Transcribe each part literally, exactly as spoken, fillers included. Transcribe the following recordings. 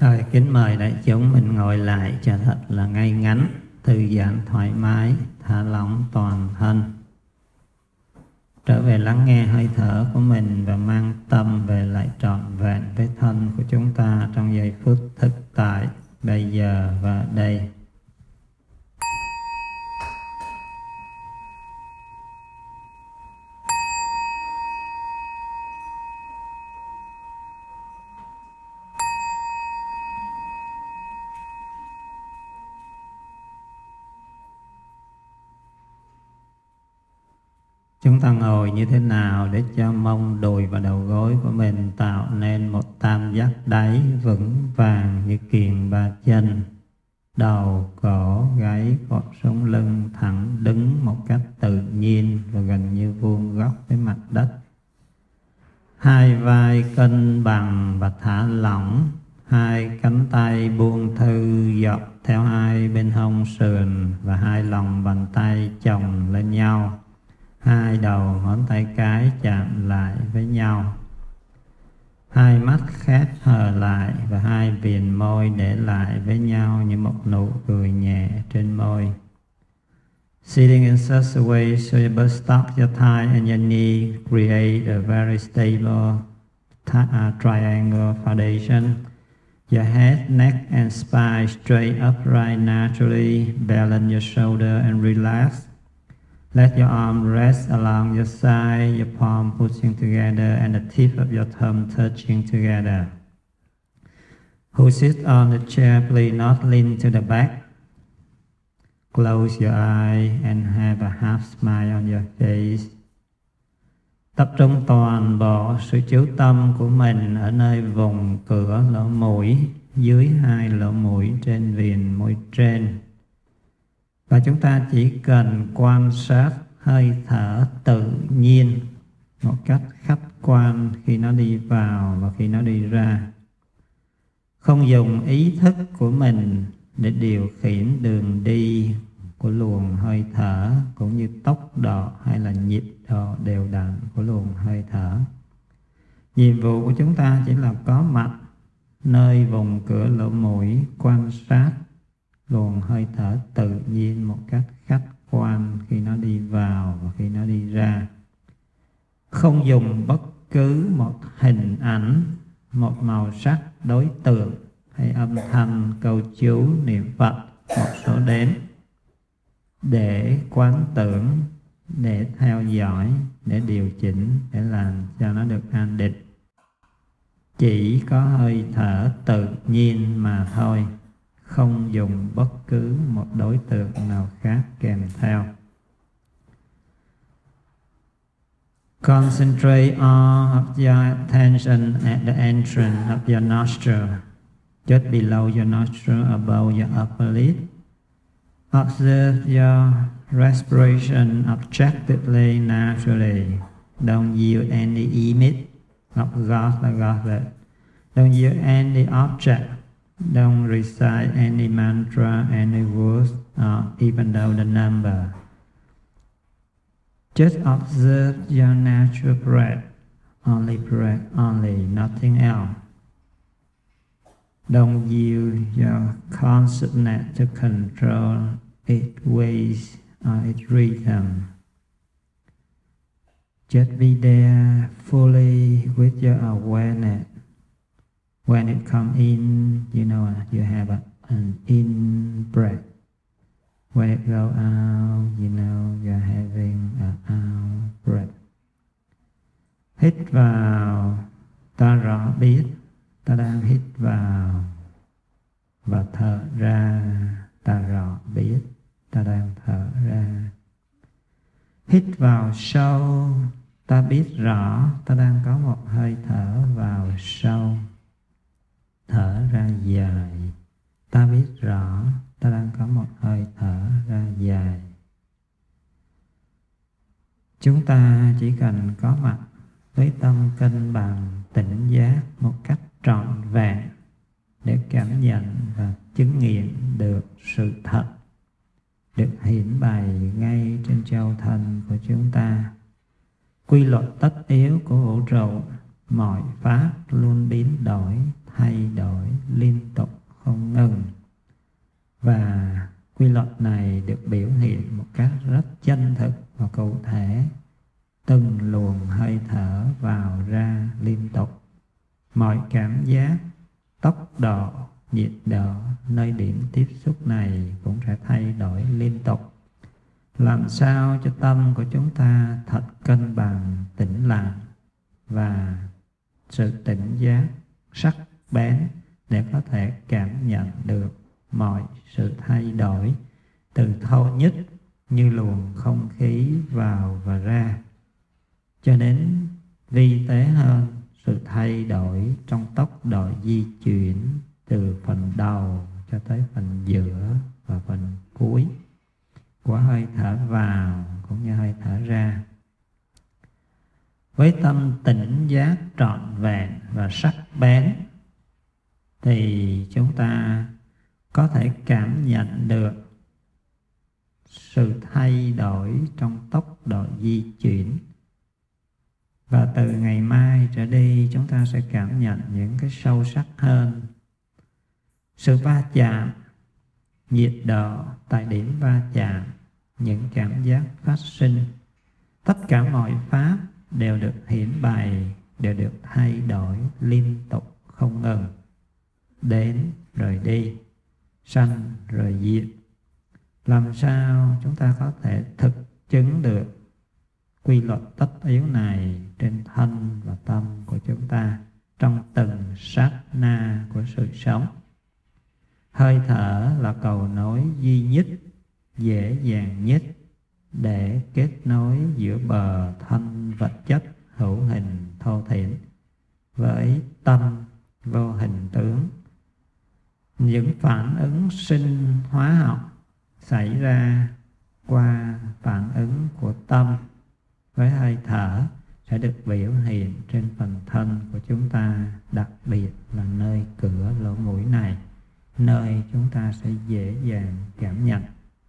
Rồi, kính mời đại chúng mình ngồi lại cho thật là ngay ngắn, thư giãn thoải mái, thả lỏng toàn thân. Trở về lắng nghe hơi thở của mình và mang tâm về lại trọn vẹn với thân của chúng ta trong giây phút thực tại, bây giờ và đây. Chúng ta ngồi như thế nào để cho mông, đùi và đầu gối của mình tạo nên một tam giác đáy vững vàng như kiềng ba chân. Đầu, cổ, gáy, cột sống lưng thẳng đứng một cách tự nhiên và gần như vuông góc với mặt đất. Hai vai cân bằng và thả lỏng. Hai cánh tay buông thư dọc theo hai bên hông sườn và hai lòng bàn tay chồng lên nhau. Hai đầu ngón tay cái chạm lại với nhau. Hai mắt khép hờ lại và hai viền môi để lại với nhau như một nụ cười nhẹ trên môi. Sitting in such a way so you both stock your thigh and your knee, create a very stable uh, triangle foundation. Your head, neck and spine straight upright naturally. Balance your shoulder and relax. Let your arm rest along your side, your palm pushing together and the tip of your thumb touching together. Who sits on the chair, please not lean to the back. Close your eye and have a half smile on your face. Tập trung toàn bộ sự chú tâm của mình ở nơi vùng cửa lỗ mũi, dưới hai lỗ mũi trên viền môi trên. Và chúng ta chỉ cần quan sát hơi thở tự nhiên một cách khách quan khi nó đi vào và khi nó đi ra. Không dùng ý thức của mình để điều khiển đường đi của luồng hơi thở cũng như tốc độ hay là nhịp độ đều đặn của luồng hơi thở. Nhiệm vụ của chúng ta chỉ là có mặt nơi vùng cửa lỗ mũi, quan sát luồng hơi thở tự nhiên một cách khách quan khi nó đi vào và khi nó đi ra. Không dùng bất cứ một hình ảnh, một màu sắc, đối tượng hay âm thanh, câu chú, niệm Phật, một số đếm để quán tưởng, để theo dõi, để điều chỉnh, để làm cho nó được an định. Chỉ có hơi thở tự nhiên mà thôi, không dùng bất cứ một đối tượng nào khác kèm theo. Concentrate all of your attention at the entrance of your nostril, just below your nostril, above your upper lip. Observe your respiration objectively, naturally. Don't yield any image of God or Godhead. Don't yield any object. Don't recite any mantra, any words, or even though the number. Just observe your natural breath, only breath, only, nothing else. Don't use your consciousness to control its ways or its rhythm. Just be there fully with your awareness. When it comes in, you know, you have a, an in breath. When it goes out, you know, you're having an out breath. Hít vào, ta rõ biết, ta đang hít vào. Và thở ra, ta rõ biết, ta đang thở ra. Hít vào sâu, ta biết rõ, ta đang có một hơi thở vào sâu. Thở ra dài, ta biết rõ, ta đang có một hơi thở ra dài. Chúng ta chỉ cần có mặt với tâm cân bằng, tỉnh giác một cách trọn vẹn để cảm nhận và chứng nghiệm được sự thật được hiển bày ngay trên châu thân của chúng ta. Quy luật tất yếu của vũ trụ, mọi pháp luôn biến đổi, thay đổi liên tục. tốc độ, nhiệt độ nơi điểm tiếp xúc này cũng sẽ thay đổi liên tục. Làm sao cho tâm của chúng ta thật cân bằng, tĩnh lặng và sự tỉnh giác sắc bén để có thể cảm nhận được mọi sự thay đổi từ thô nhất như luồng không khí vào và ra, cho đến vi tế hơn sự thay đổi trong tốc độ di chuyển từ phần đầu cho tới phần giữa và phần cuối của hơi thở vào cũng như hơi thở ra. Với tâm tỉnh giác trọn vẹn và sắc bén thì chúng ta có thể cảm nhận được sự thay đổi trong tốc độ di chuyển. Và từ ngày mai trở đi chúng ta sẽ cảm nhận những cái sâu sắc hơn. Sự va chạm, nhiệt độ tại điểm va chạm, những cảm giác phát sinh, tất cả mọi pháp đều được hiển bày, đều được thay đổi liên tục không ngừng, đến rồi đi, sanh rồi diệt. Làm sao chúng ta có thể thực chứng được quy luật tất yếu này trên thân và tâm của chúng ta trong từng sát na của sự sống? Hơi thở là cầu nối duy nhất, dễ dàng nhất để kết nối giữa bờ thân vật chất hữu hình thô thiển với tâm vô hình tướng. Những phản ứng sinh hóa học xảy ra qua phản ứng của tâm với hơi thở sẽ được biểu hiện trên phần thân của chúng ta, đặc biệt là nơi cửa lỗ mũi này, nơi chúng ta sẽ dễ dàng cảm nhận.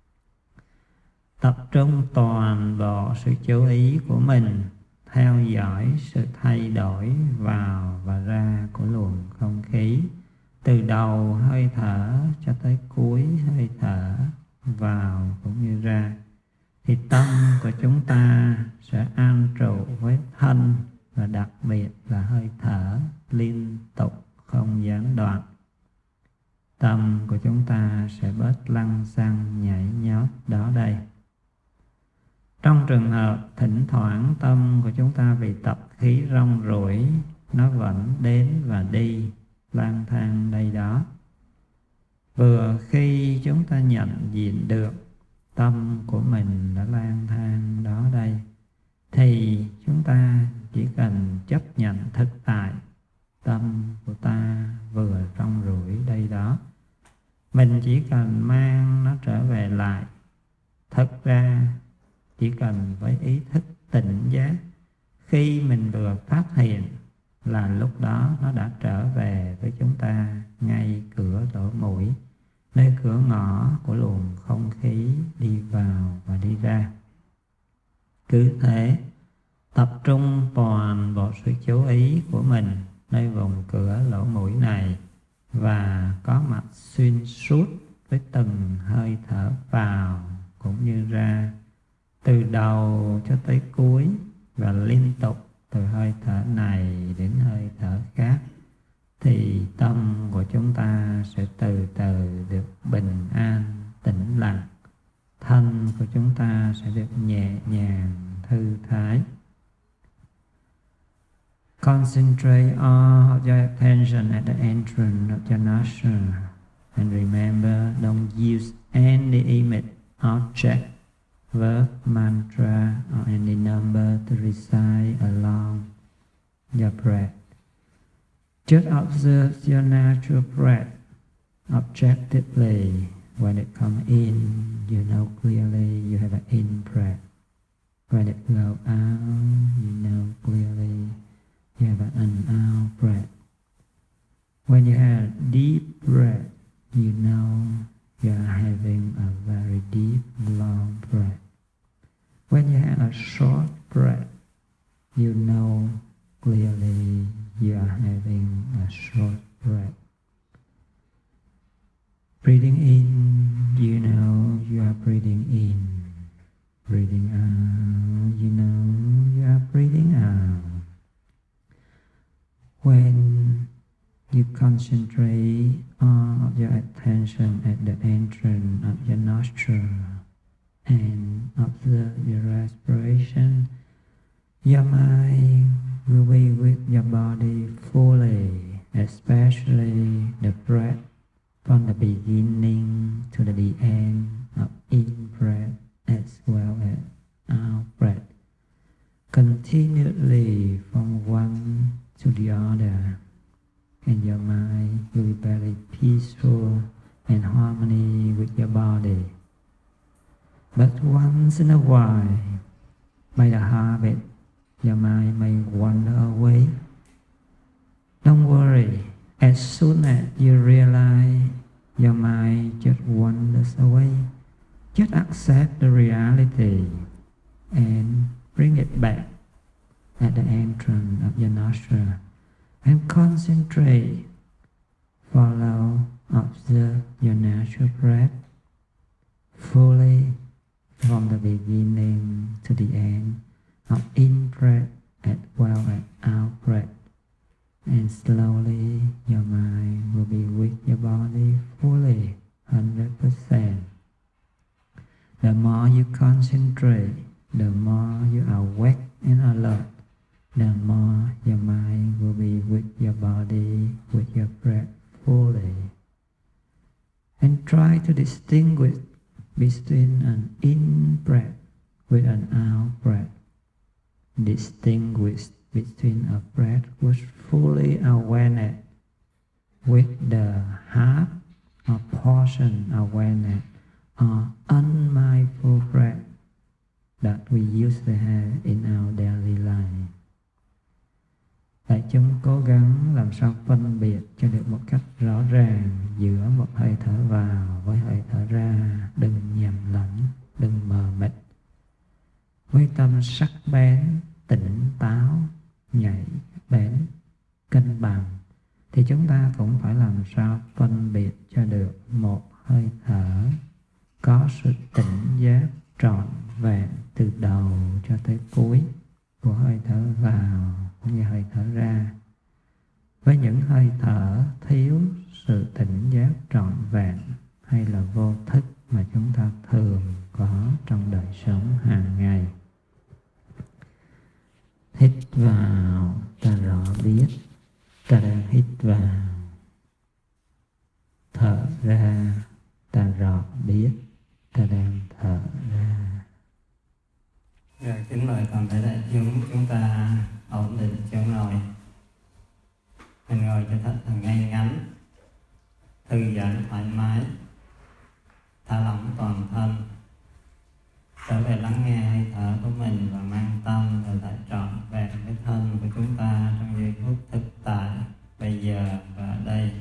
Tập trung toàn bộ sự chú ý của mình theo dõi sự thay đổi vào và ra của luồng không khí, từ đầu hơi thở cho tới cuối hơi thở vào cũng như ra, thì tâm của chúng ta sẽ an trụ với thân và đặc biệt là hơi thở liên tục không gián đoạn. Tâm của chúng ta sẽ bớt lăng xăng nhảy nhót đó đây. Trong trường hợp thỉnh thoảng tâm của chúng ta bị tập khí rong ruổi, nó vẫn đến và đi, lang thang đây đó. Vừa khi chúng ta nhận diện được tâm của mình đã lang thang đó đây, thì chúng ta chỉ cần chấp nhận thực tại tâm của ta vừa rong ruổi đây đó. Mình chỉ cần mang nó trở về lại. Thật ra chỉ cần với ý thức tỉnh giác, khi mình vừa phát hiện là lúc đó nó đã trở về với chúng ta ngay cửa lỗ mũi, nơi cửa ngõ của luồng không khí đi vào và đi ra. Cứ thế tập trung toàn bộ sự chú ý của mình nơi vùng cửa lỗ mũi này và có mặt xuyên suốt với từng hơi thở vào cũng như ra, từ đầu cho tới cuối và liên tục từ hơi thở này đến hơi thở khác, thì tâm của chúng ta sẽ từ từ được bình an, tĩnh lặng. Thân của chúng ta sẽ được nhẹ nhàng, thư thái. Concentrate all your attention at the entrance of your nostril and remember, don't use any image, object, verb, mantra or any number to recite along your breath. Just observe your natural breath objectively. When it comes in, you know clearly you have an in breath. When it goes out, you know clearly you have an out breath. When you have a deep breath, you know you are having a very deep, long breath. When you have a short breath, you know clearly you are having a short breath. Breathing in, you know you are breathing in. Breathing out, you know you are breathing out. When you concentrate all of your attention at the entrance of your nostril and observe your respiration, your mind will be with your body fully, especially the breath from the beginning to the end of in-breath as well as out-breath, continually from one to the other, and your mind will be very peaceful and harmony with your body. But once in a while, by the habit, your mind may wander away. Don't worry, as soon as you realize your mind just wanders away, just accept the reality and bring it back at the entrance of your nostril and concentrate, follow, observe your natural breath fully from the beginning to the end of in-breath as well as out-breath. And slowly your mind will be with your body fully, one hundred percent. The more you concentrate, the more you are awake and alert, the more your mind will be with your body, with your breath fully. And try to distinguish between an in-breath with an out-breath. Distinguish between a breath which fully awareness with the half or portion awareness or unmindful breath that we used to have in our daily life. Đại chúng cố gắng làm sao phân biệt cho được một cách rõ ràng giữa một hơi thở vào với hơi thở ra, đừng nhầm lẫn, đừng mờ mịt. Với tâm sắc bén, tỉnh táo, nhạy bén, cân bằng, thì chúng ta cũng phải làm sao phân biệt cho được một hơi thở có sự tỉnh giác trọn vẹn từ đầu cho tới cuối của hơi thở vào cũng như hơi thở ra, với những hơi thở thiếu sự tỉnh giác trọn vẹn hay là vô thức mà chúng ta thường có trong đời sống hàng ngày. Hít vào, ta rõ biết ta đang hít vào. Thở ra, ta rõ biết ta đang thở ra. Rồi, kính mời toàn thể đại chúng chúng ta ổn định chỗ ngồi. Mình ngồi cho thật là ngay ngắn, thư giãn thoải mái, thả lỏng toàn thân, trở về lắng nghe hơi thở của mình và mang tâm rồi lại trọn vẹn cái thân của chúng ta trong giây phút thực tại bây giờ và ở đây.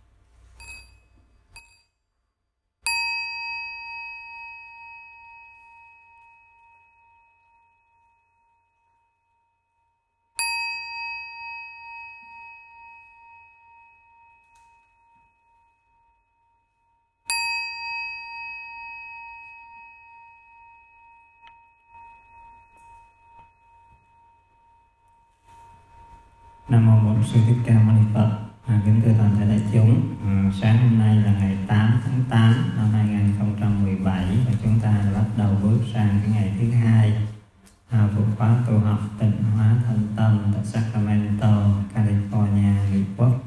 Nam mô Bổn Sư Thích Ca Mâu Ni Phật. À, kính thưa toàn thể đại chúng, à, sáng hôm nay là ngày tám tháng tám năm hai nghìn không trăm mười bảy và chúng ta đã bắt đầu bước sang cái ngày thứ hai à, của khóa tu học tịnh hóa thân tâm tại Sacramento, California, Mỹ Quốc.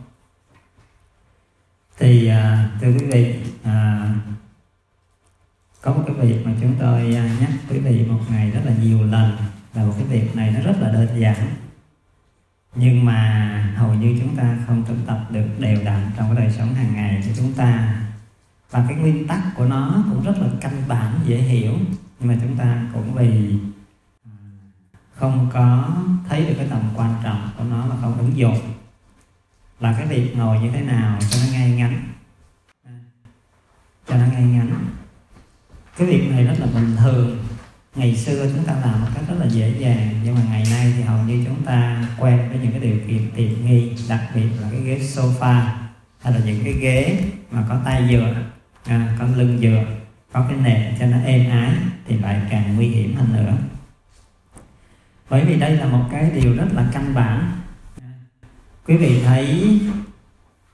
Thì à, thưa quý vị, à, có một cái việc mà chúng tôi nhắc quý vị một ngày rất là nhiều lần, là một cái việc này nó rất là đơn giản, nhưng mà hầu như chúng ta không thực tập được đều đặn trong cái đời sống hàng ngày của chúng ta. Và cái nguyên tắc của nó cũng rất là căn bản, dễ hiểu, nhưng mà chúng ta cũng vì không có thấy được cái tầm quan trọng của nó và không ứng dụng. Là cái việc ngồi như thế nào cho nó ngay ngắn, cho nó ngay ngắn. Cái việc này rất là bình thường. Ngày xưa chúng ta làm một cách rất là dễ dàng, nhưng mà ngày nay thì hầu như chúng ta quen với những cái điều kiện tiện nghi, đặc biệt là cái ghế sofa hay là những cái ghế mà có tay dựa, à, có lưng dựa, có cái nệm cho nó êm ái, thì lại càng nguy hiểm hơn nữa. Bởi vì đây là một cái điều rất là căn bản. Quý vị thấy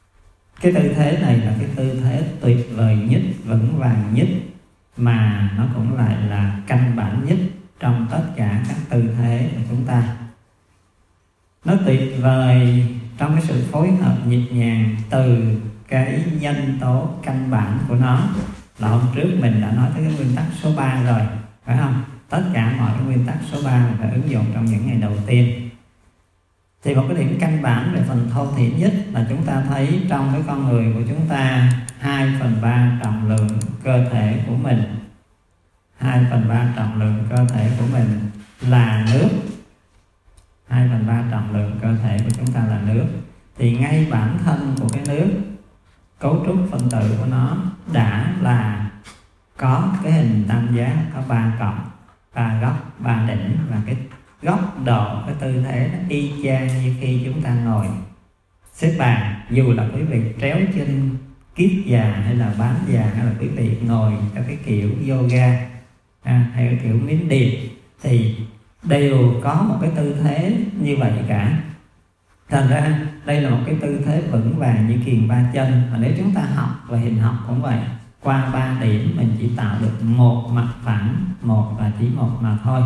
Cái tư thế này là cái tư thế tuyệt vời nhất, vững vàng nhất, mà nó cũng lại là căn bản nhất trong tất cả các tư thế của chúng ta. Nó tuyệt vời trong cái sự phối hợp nhịp nhàng từ cái nhân tố căn bản của nó. Là hôm trước mình đã nói tới cái nguyên tắc số ba rồi, phải không? Tất cả mọi cái nguyên tắc số ba mình phải ứng dụng trong những ngày đầu tiên. Thì một cái điểm căn bản về phần thô thiển nhất là chúng ta thấy trong cái con người của chúng ta, hai phần ba trọng lượng cơ thể của mình, hai phần ba trọng lượng cơ thể của mình là nước. Hai phần ba trọng lượng cơ thể của chúng ta là nước. Thì ngay bản thân của cái nước, cấu trúc phân tử của nó đã là có cái hình tam giác, có ba cọng, ba góc, ba đỉnh, và cái góc độ, cái tư thế nó y chang như khi chúng ta ngồi xếp bằng. Dù là quý vị tréo chân kiết già hay là bán già, hay là quý vị ngồi theo cái kiểu yoga à, hay cái kiểu miến điện, thì đều có một cái tư thế như vậy cả. Thành ra đây là một cái tư thế vững vàng như kiềng ba chân. Và nếu chúng ta học về hình học cũng vậy, qua ba điểm mình chỉ tạo được một mặt phẳng, một và chỉ một mà thôi.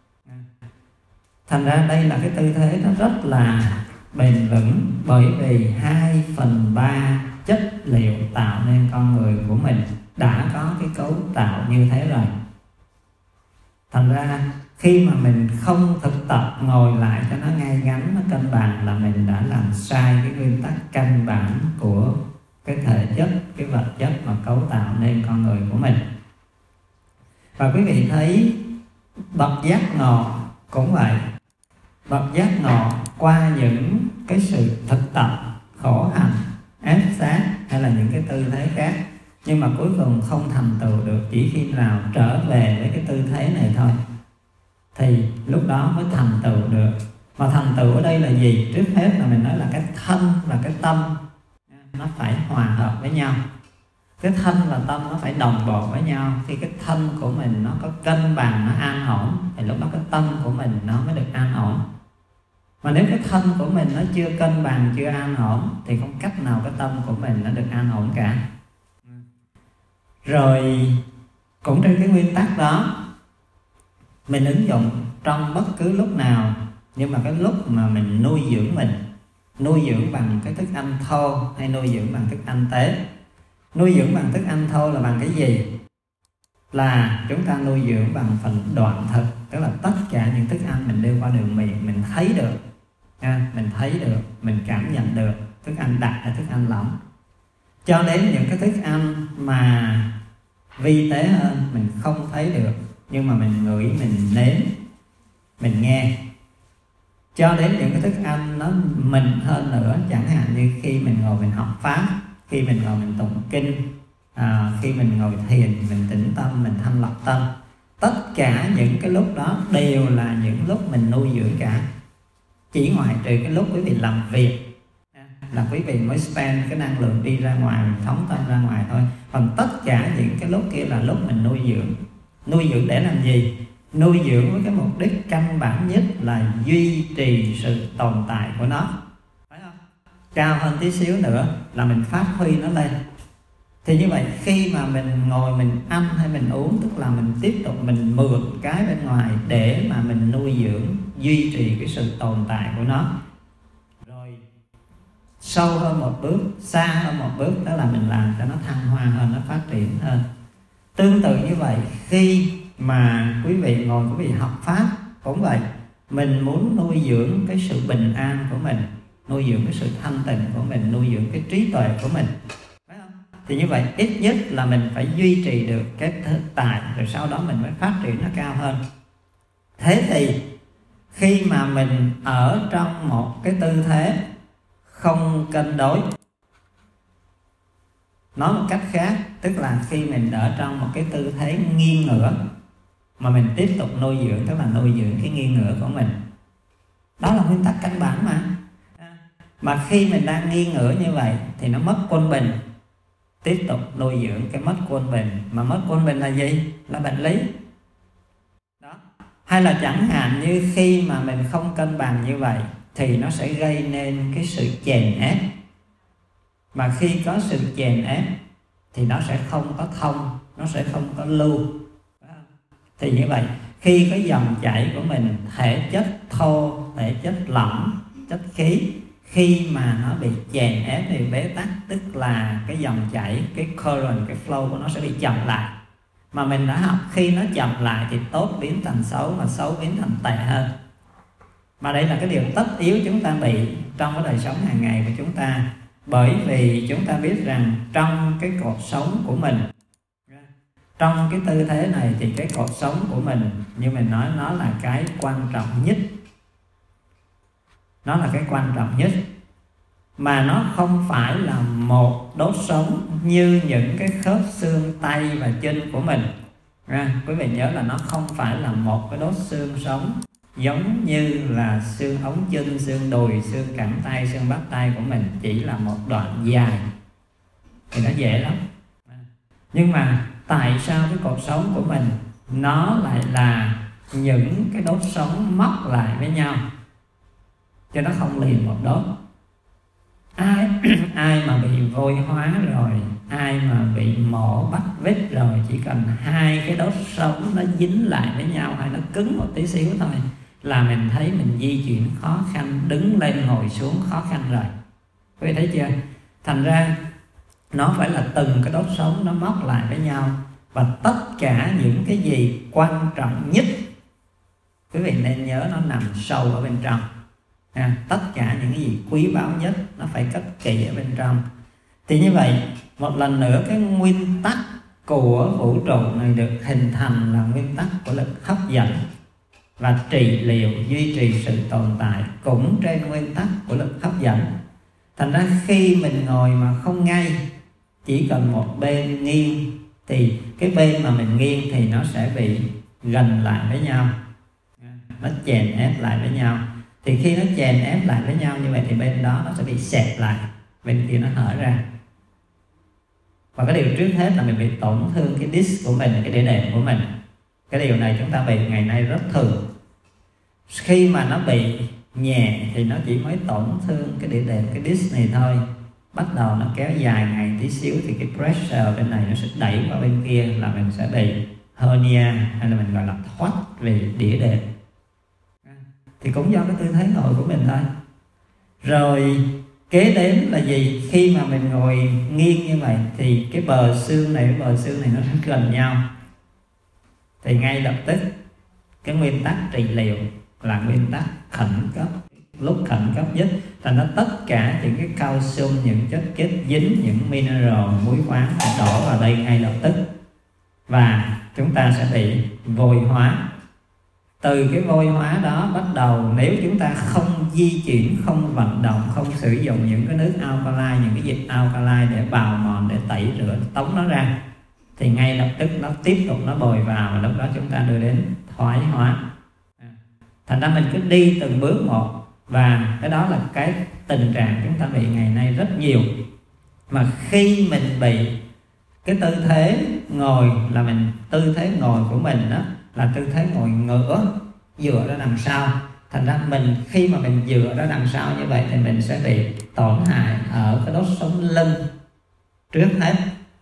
Thành ra đây là cái tư thế nó rất là bền vững, bởi vì hai phần ba chất liệu tạo nên con người của mình đã có cái cấu tạo như thế rồi. Thành ra khi mà mình không thực tập ngồi lại cho nó ngay ngắn, nó cân bằng, là mình đã làm sai cái nguyên tắc căn bản của cái thể chất, cái vật chất mà cấu tạo nên con người của mình. Và quý vị thấy bậc giác ngộ cũng vậy. Bậc giác ngộ qua những cái sự thực tập, khổ hạnh, ép sát hay là những cái tư thế khác, nhưng mà cuối cùng không thành tựu được, chỉ khi nào trở về với cái tư thế này thôi thì lúc đó mới thành tựu được. Mà thành tựu ở đây là gì? Trước hết là mình nói là cái thân và cái tâm nó phải hòa hợp với nhau. Cái thân và tâm nó phải đồng bộ với nhau. Khi cái thân của mình nó có cân bằng, nó an ổn, thì lúc đó cái tâm của mình nó mới được an ổn. Mà nếu cái thân của mình nó chưa cân bằng, chưa an ổn, thì không cách nào cái tâm của mình nó được an ổn cả. Rồi cũng trên cái nguyên tắc đó, mình ứng dụng trong bất cứ lúc nào, nhưng mà cái lúc mà mình nuôi dưỡng mình, nuôi dưỡng bằng cái thức ăn thô hay nuôi dưỡng bằng thức ăn tế. Nuôi dưỡng bằng thức ăn thô là bằng cái gì? Là chúng ta nuôi dưỡng bằng phần đoạn thực, tức là tất cả những thức ăn mình đưa qua đường miệng mình thấy được, à, mình thấy được, mình cảm nhận được. Thức ăn đặc hay thức ăn lỏng, cho đến những cái thức ăn mà vi tế hơn mình không thấy được, nhưng mà mình ngửi, mình nếm, mình nghe. Cho đến những cái thức ăn nó mịn hơn nữa, chẳng hạn như khi mình ngồi mình học pháp, khi mình ngồi mình tụng kinh, à, khi mình ngồi thiền, mình tĩnh tâm, mình thanh lọc tâm. Tất cả những cái lúc đó đều là những lúc mình nuôi dưỡng cả. Chỉ ngoại trừ cái lúc quý vị làm việc là quý vị mới spend cái năng lượng đi ra ngoài, mình phóng tâm ra ngoài thôi. Còn tất cả những cái lúc kia là lúc mình nuôi dưỡng. Nuôi dưỡng để làm gì? Nuôi dưỡng với cái mục đích căn bản nhất là duy trì sự tồn tại của nó, phải không? Cao hơn tí xíu nữa là mình phát huy nó lên. Thì như vậy khi mà mình ngồi mình ăn hay mình uống, tức là mình tiếp tục mình mượn cái bên ngoài để mà mình nuôi dưỡng, duy trì cái sự tồn tại của nó. Rồi sâu hơn một bước, xa hơn một bước, đó là mình làm cho nó thăng hoa hơn, nó phát triển hơn. Tương tự như vậy, khi mà quý vị ngồi, quý vị học pháp cũng vậy. Mình muốn nuôi dưỡng cái sự bình an của mình, nuôi dưỡng cái sự thanh tịnh của mình, nuôi dưỡng cái trí tuệ của mình, phải không? Thì như vậy ít nhất là mình phải duy trì được cái thực tại, rồi sau đó mình mới phát triển nó cao hơn. Thế thì khi mà mình ở trong một cái tư thế không cân đối, nói một cách khác, tức là khi mình ở trong một cái tư thế nghiêng ngửa mà mình tiếp tục nuôi dưỡng, tức là nuôi dưỡng cái nghiêng ngửa của mình. Đó là nguyên tắc căn bản mà. Mà khi mình đang nghiêng ngửa như vậy thì nó mất quân bình. Tiếp tục nuôi dưỡng cái mất quân bình. Mà mất quân bình là gì? Là bệnh lý. Đó. Hay là chẳng hạn như khi mà mình không cân bằng như vậy thì nó sẽ gây nên cái sự chèn ép. Mà khi có sự chèn ép thì nó sẽ không có thông, nó sẽ không có lưu. Thì như vậy, khi cái dòng chảy của mình, thể chất thô, thể chất lỏng, chất khí, khi mà nó bị chèn ép thì bế tắc, tức là cái dòng chảy, cái current, cái flow của nó sẽ bị chậm lại. Mà mình đã học khi nó chậm lại thì tốt biến thành xấu, và xấu biến thành tệ hơn. Mà đây là cái điều tất yếu chúng ta bị trong cái đời sống hàng ngày của chúng ta. Bởi vì chúng ta biết rằng trong cái cuộc sống của mình, trong cái tư thế này thì cái cuộc sống của mình, như mình nói, nó là cái quan trọng nhất. Nó là cái quan trọng nhất. Mà nó không phải là một đốt sống như những cái khớp xương tay và chân của mình. Quý vị nhớ là nó không phải là một cái đốt xương sống giống như là xương ống chân, xương đùi, xương cẳng tay, xương bắp tay của mình, chỉ là một đoạn dài thì nó dễ lắm. Nhưng mà tại sao cái cuộc sống của mình nó lại là những cái đốt sống móc lại với nhau, cho nó không liền một đốt? Ai ai mà bị vôi hóa rồi, ai mà bị mổ bắt vít rồi, chỉ cần hai cái đốt sống nó dính lại với nhau hay nó cứng một tí xíu thôi là mình thấy mình di chuyển khó khăn, đứng lên ngồi xuống khó khăn rồi. Quý vị thấy chưa? Thành ra nó phải là từng cái đốt sống nó móc lại với nhau, và tất cả những cái gì quan trọng nhất quý vị nên nhớ nó nằm sâu ở bên trong. À, tất cả những cái gì quý báu nhất nó phải cất kỹ ở bên trong. Thì như vậy, một lần nữa cái nguyên tắc của vũ trụ này được hình thành là nguyên tắc của lực hấp dẫn, và trị liệu, duy trì sự tồn tại cũng trên nguyên tắc của lực hấp dẫn. Thành ra khi mình ngồi mà không ngay, chỉ cần một bên nghiêng, thì cái bên mà mình nghiêng thì nó sẽ bị gần lại với nhau, nó chèn ép lại với nhau. Thì khi nó chèn ép lại với nhau như vậy thì bên đó nó sẽ bị xẹp lại, bên kia nó hở ra. Và cái điều trước hết là mình bị tổn thương cái disc của mình, cái đĩa đệm của mình. Cái điều này chúng ta bị ngày nay rất thường. Khi mà nó bị nhẹ thì nó chỉ mới tổn thương cái đĩa đệm, cái disc này thôi. Bắt đầu nó kéo dài ngày tí xíu thì cái pressure bên này nó sẽ đẩy qua bên kia, là mình sẽ bị hernia, hay là mình gọi là thoát về đĩa đệm. Thì cũng do cái tư thế ngồi của mình thôi. Rồi kế đến là gì? Khi mà mình ngồi nghiêng như vậy thì cái bờ xương này với bờ xương này nó rất gần nhau. Thì ngay lập tức cái nguyên tắc trị liệu là nguyên tắc khẩn cấp, lúc khẩn cấp nhất. Thành ra tất cả những cái calcium, những chất kết dính, những mineral, muối khoáng đổ vào đây ngay lập tức, và chúng ta sẽ bị vôi hóa. Từ cái vôi hóa đó bắt đầu, nếu chúng ta không di chuyển, không vận động, không sử dụng những cái nước alkaline, những cái dịch alkaline để bào mòn, để tẩy rửa, tống nó ra, thì ngay lập tức nó tiếp tục nó bồi vào, và lúc đó chúng ta đưa đến thoái hóa. Thành ra mình cứ đi từng bước một, và cái đó là cái tình trạng chúng ta bị ngày nay rất nhiều. Mà khi mình bị cái tư thế ngồi, là mình tư thế ngồi của mình đó là tư thế ngồi ngửa, dựa ra đằng sau. Thành ra mình khi mà mình dựa ra đằng sau như vậy thì mình sẽ bị tổn hại ở cái đốt sống lưng trước hết.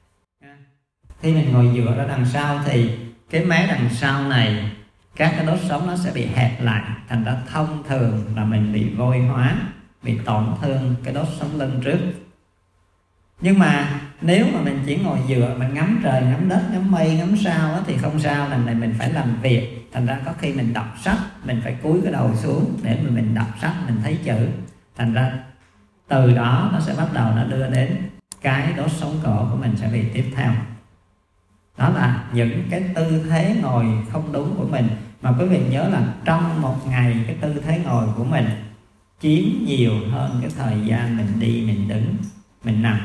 Khi mình ngồi dựa ra đằng sau thì cái mé đằng sau này, các cái đốt sống nó sẽ bị hẹp lại. Thành ra thông thường là mình bị vôi hóa, bị tổn thương cái đốt sống lưng trước. Nhưng mà nếu mà mình chỉ ngồi dựa, mình ngắm trời, ngắm đất, ngắm mây, ngắm sao đó, thì không sao. Lần này mình phải làm việc. Thành ra có khi mình đọc sách, mình phải cúi cái đầu xuống để mà mình đọc sách, mình thấy chữ. Thành ra từ đó nó sẽ bắt đầu nó đưa đến cái đốt sống cổ của mình sẽ bị tiếp theo. Đó là những cái tư thế ngồi không đúng của mình. Mà quý vị nhớ là trong một ngày cái tư thế ngồi của mình chiếm nhiều hơn cái thời gian mình đi, mình đứng, mình nằm.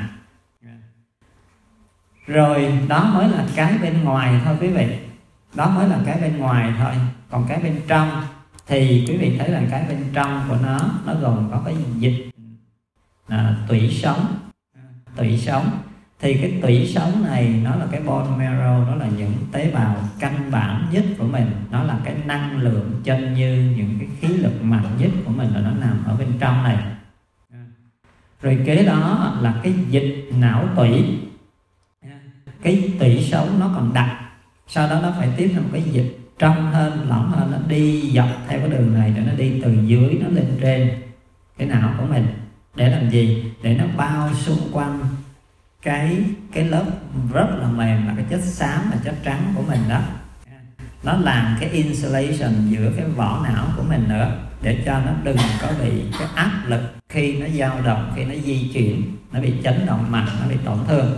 Rồi đó mới là cái bên ngoài thôi quý vị. Đó mới là cái bên ngoài thôi. Còn cái bên trong thì quý vị thấy là cái bên trong của nó, nó gồm có cái dịch à, tủy sống. Tủy sống thì cái tủy sống này nó là cái bone marrow, nó là những tế bào căn bản nhất của mình, nó là cái năng lượng chân như, những cái khí lực mạnh nhất của mình là nó nằm ở bên trong này. Rồi kế đó là cái dịch não tủy, cái tủy sống nó còn đặc, sau đó nó phải tiếp theo một cái dịch trong hơn, lỏng hơn, nó đi dọc theo cái đường này để nó đi từ dưới nó lên trên cái não của mình. Để làm gì? Để nó bao xung quanh cái cái lớp rất là mềm là cái chất xám và chất trắng của mình đó. Nó làm cái insulation giữa cái vỏ não của mình nữa, để cho nó đừng có bị cái áp lực khi nó dao động, khi nó di chuyển, nó bị chấn động mạnh, nó bị tổn thương.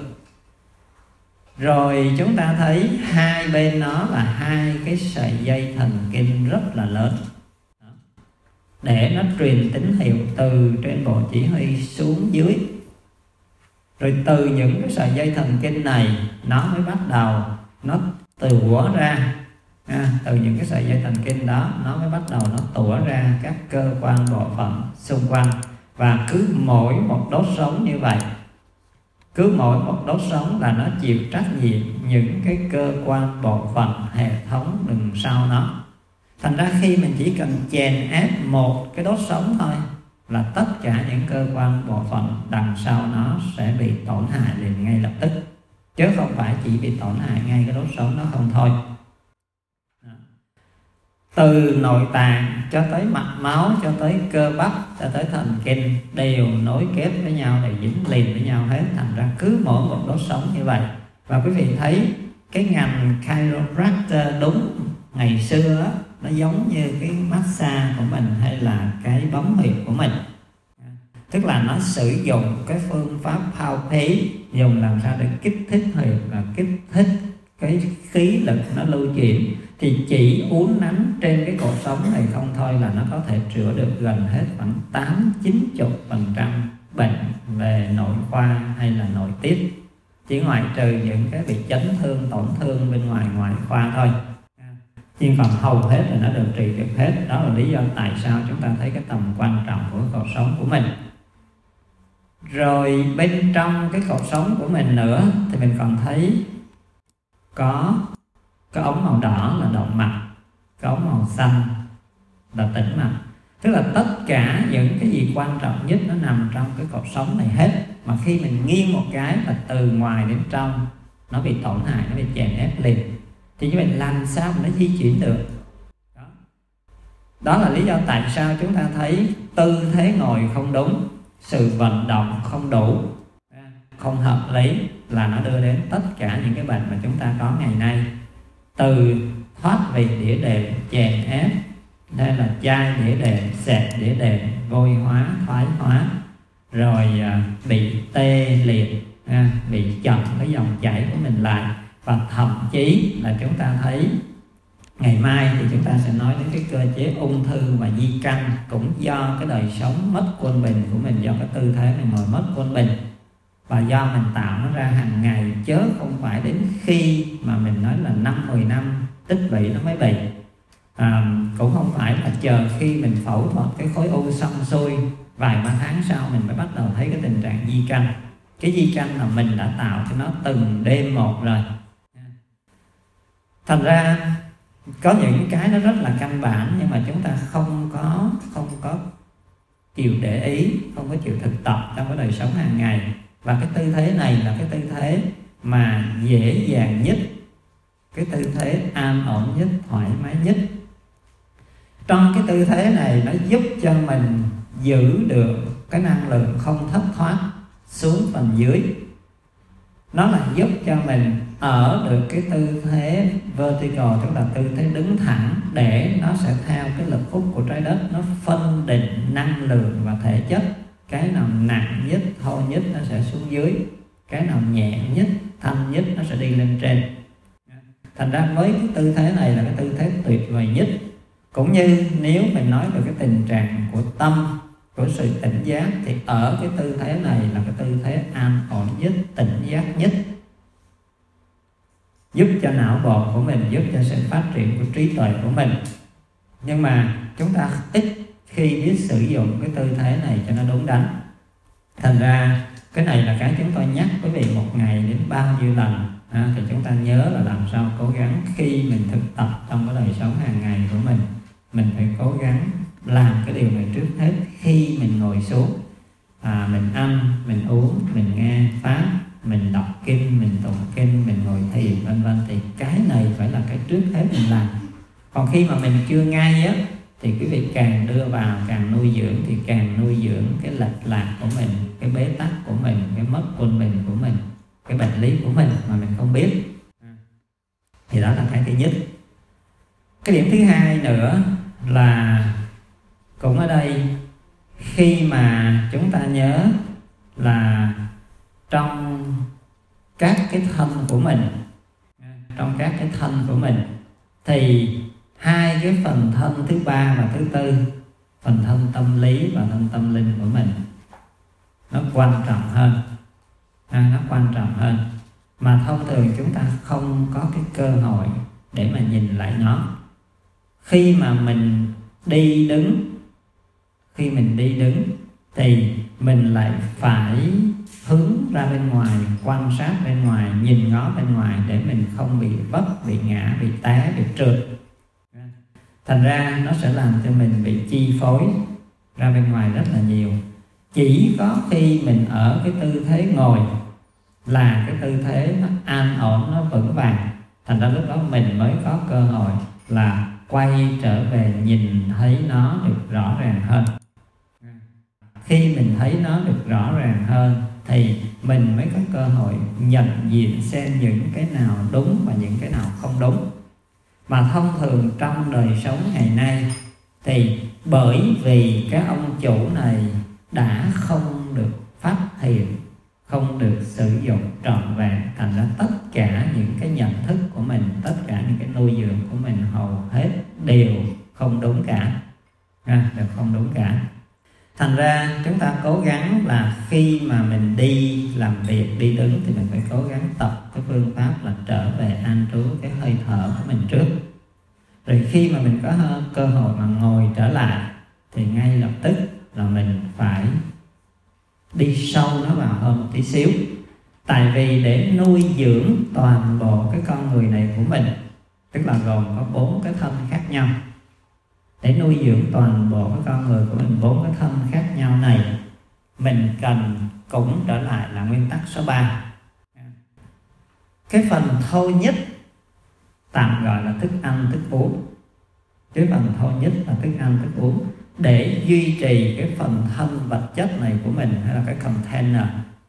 Rồi chúng ta thấy hai bên nó là hai cái sợi dây thần kinh rất là lớn, để nó truyền tín hiệu từ trên bộ chỉ huy xuống dưới. Rồi từ những cái sợi dây thần kinh này nó mới bắt đầu nó tủa ra, à, từ những cái sợi dây thần kinh đó nó mới bắt đầu nó tủa ra các cơ quan bộ phận xung quanh. Và cứ mỗi một đốt sống như vậy, cứ mỗi một đốt sống là nó chịu trách nhiệm những cái cơ quan bộ phận hệ thống đằng sau nó. Thành ra khi mình chỉ cần chèn ép một cái đốt sống thôi là tất cả những cơ quan bộ phận đằng sau nó sẽ bị tổn hại liền ngay lập tức, chứ không phải chỉ bị tổn hại ngay cái đốt sống nó không thôi. Từ nội tạng cho tới mạch máu, cho tới cơ bắp, cho tới thần kinh đều nối kết với nhau, đều dính liền với nhau hết. Thành ra cứ mỗi một đốt sống như vậy. Và quý vị thấy cái ngành chiropractor đúng ngày xưa đó, nó giống như cái massage của mình hay là cái bấm huyệt của mình. Tức là nó sử dụng cái phương pháp Power, dùng làm sao để kích thích huyệt và kích thích cái khí lực nó lưu chuyển. Thì chỉ uốn nắn trên cái cột sống này không thôi là nó có thể chữa được gần hết khoảng tám chín mươi phần trăm bệnh về nội khoa hay là nội tiết, chỉ ngoại trừ những cái bị chấn thương, tổn thương bên ngoài ngoại khoa thôi. Nhưng còn hầu hết là nó điều trị được hết. Đó là lý do tại sao chúng ta thấy cái tầm quan trọng của cái cột sống của mình. Rồi bên trong cái cột sống của mình nữa thì mình còn thấy có cái ống màu đỏ là động mạch, cái ống màu xanh là tĩnh mạch. Tức là tất cả những cái gì quan trọng nhất nó nằm trong cái cột sống này hết. Mà khi mình nghiêng một cái là từ ngoài đến trong nó bị tổn hại, nó bị chèn ép liền. Thì như vậy làm sao mà nó di chuyển được? Đó. Đó là lý do tại sao chúng ta thấy tư thế ngồi không đúng, sự vận động không đủ, không hợp lý là nó đưa đến tất cả những cái bệnh mà chúng ta có ngày nay. Từ thoát vị đĩa đệm, chèn ép, hay là chai đĩa đệm, xẹp đĩa đệm, vôi hóa, thoái hóa, rồi à, bị tê liệt, à, bị chậm cái dòng chảy của mình lại. Và thậm chí là chúng ta thấy ngày mai thì chúng ta sẽ nói đến cái cơ chế ung thư và di căn, cũng do cái đời sống mất quân bình của mình, do cái tư thế mình ngồi mất quân bình, và do mình tạo nó ra hàng ngày, chớ không phải đến khi mà mình nói là năm mười năm tích bị nó mới bị. À, cũng không phải là chờ khi mình phẫu thuật cái khối u xong xuôi vài ba tháng sau mình mới bắt đầu thấy cái tình trạng di căn. Cái di căn là mình đã tạo cho nó từng đêm một rồi. Thành ra có những cái nó rất là căn bản, nhưng mà chúng ta không có không có chịu để ý, không có chịu thực tập trong cái đời sống hàng ngày. Và cái tư thế này là cái tư thế mà dễ dàng nhất, cái tư thế an ổn nhất, thoải mái nhất. Trong cái tư thế này nó giúp cho mình giữ được cái năng lượng không thất thoát xuống phần dưới. Nó là giúp cho mình ở được cái tư thế vertical, tức là tư thế đứng thẳng, để nó sẽ theo cái lực hút của trái đất, nó phân định năng lượng và thể chất. Cái nào nặng nhất, thô nhất nó sẽ xuống dưới, cái nào nhẹ nhất, thanh nhất nó sẽ đi lên trên. Thành ra với cái tư thế này là cái tư thế tuyệt vời nhất. Cũng như nếu mình nói về cái tình trạng của tâm, của sự tỉnh giác, thì ở cái tư thế này là cái tư thế an ổn nhất, tỉnh giác nhất, giúp cho não bộ của mình, giúp cho sự phát triển của trí tuệ của mình. Nhưng mà chúng ta ít khi biết sử dụng cái tư thế này cho nó đúng đắn. Thành ra cái này là cái chúng tôi nhắc quý vị một ngày đến bao nhiêu lần, à, thì chúng ta nhớ là làm sao cố gắng khi mình thực tập trong cái đời sống hàng ngày của mình, mình phải cố gắng làm cái điều này trước hết khi mình ngồi xuống. à, mình ăn, mình uống, mình nghe pháp, mình đọc kinh, mình tụng kinh, mình ngồi thiền vân vân, thì cái này phải là cái trước hết mình làm. Còn khi mà mình chưa ngay á thì quý vị càng đưa vào, càng nuôi dưỡng thì càng nuôi dưỡng cái lệch lạc của mình, cái bế tắc của mình, cái mất quân bình của mình, cái bệnh lý của mình mà mình không biết. Thì đó là cái thứ nhất. Cái điểm thứ hai nữa là cũng ở đây, khi mà chúng ta nhớ là trong các cái thân của mình, trong các cái thân của mình thì hai cái phần thân thứ ba và thứ tư, phần thân tâm lý và thân tâm linh của mình, nó quan trọng hơn, à, nó quan trọng hơn mà thông thường chúng ta không có cái cơ hội để mà nhìn lại nó. Khi mà mình đi đứng, khi mình đi đứng thì mình lại phải hướng ra bên ngoài, quan sát bên ngoài, nhìn ngó bên ngoài để mình không bị vấp, bị ngã, bị té, bị trượt. Thành ra nó sẽ làm cho mình bị chi phối ra bên ngoài rất là nhiều. Chỉ có khi mình ở cái tư thế ngồi là cái tư thế nó an ổn, nó vững vàng, thành ra lúc đó mình mới có cơ hội là quay trở về nhìn thấy nó được rõ ràng hơn. Khi mình thấy nó được rõ ràng hơn thì mình mới có cơ hội nhận diện xem những cái nào đúng và những cái nào không đúng. Mà thông thường trong đời sống ngày nay thì bởi vì các ông chủ này đã không được phát hiện, không được sử dụng trọn vẹn, thành ra tất cả những cái nhận thức của mình, tất cả những cái nuôi dưỡng của mình hầu hết đều không đúng cả, à, đều không đúng cả. Thành ra chúng ta cố gắng là khi mà mình đi làm việc, đi đứng thì mình phải cố gắng tập cái phương pháp là trở về an trú cái hơi thở của mình trước. Rồi khi mà mình có cơ hội mà ngồi trở lại thì ngay lập tức là mình phải đi sâu nó vào hơn một tí xíu. Tại vì để nuôi dưỡng toàn bộ cái con người này của mình, tức là gồm có bốn cái thân khác nhau, để nuôi dưỡng toàn bộ cái con người của mình, bốn cái thân khác nhau này, mình cần cũng trở lại là nguyên tắc số ba. Cái phần thô nhất tạm gọi là thức ăn, thức uống. Cái phần thô nhất là thức ăn, thức uống, để duy trì cái phần thân vật chất này của mình, hay là cái container.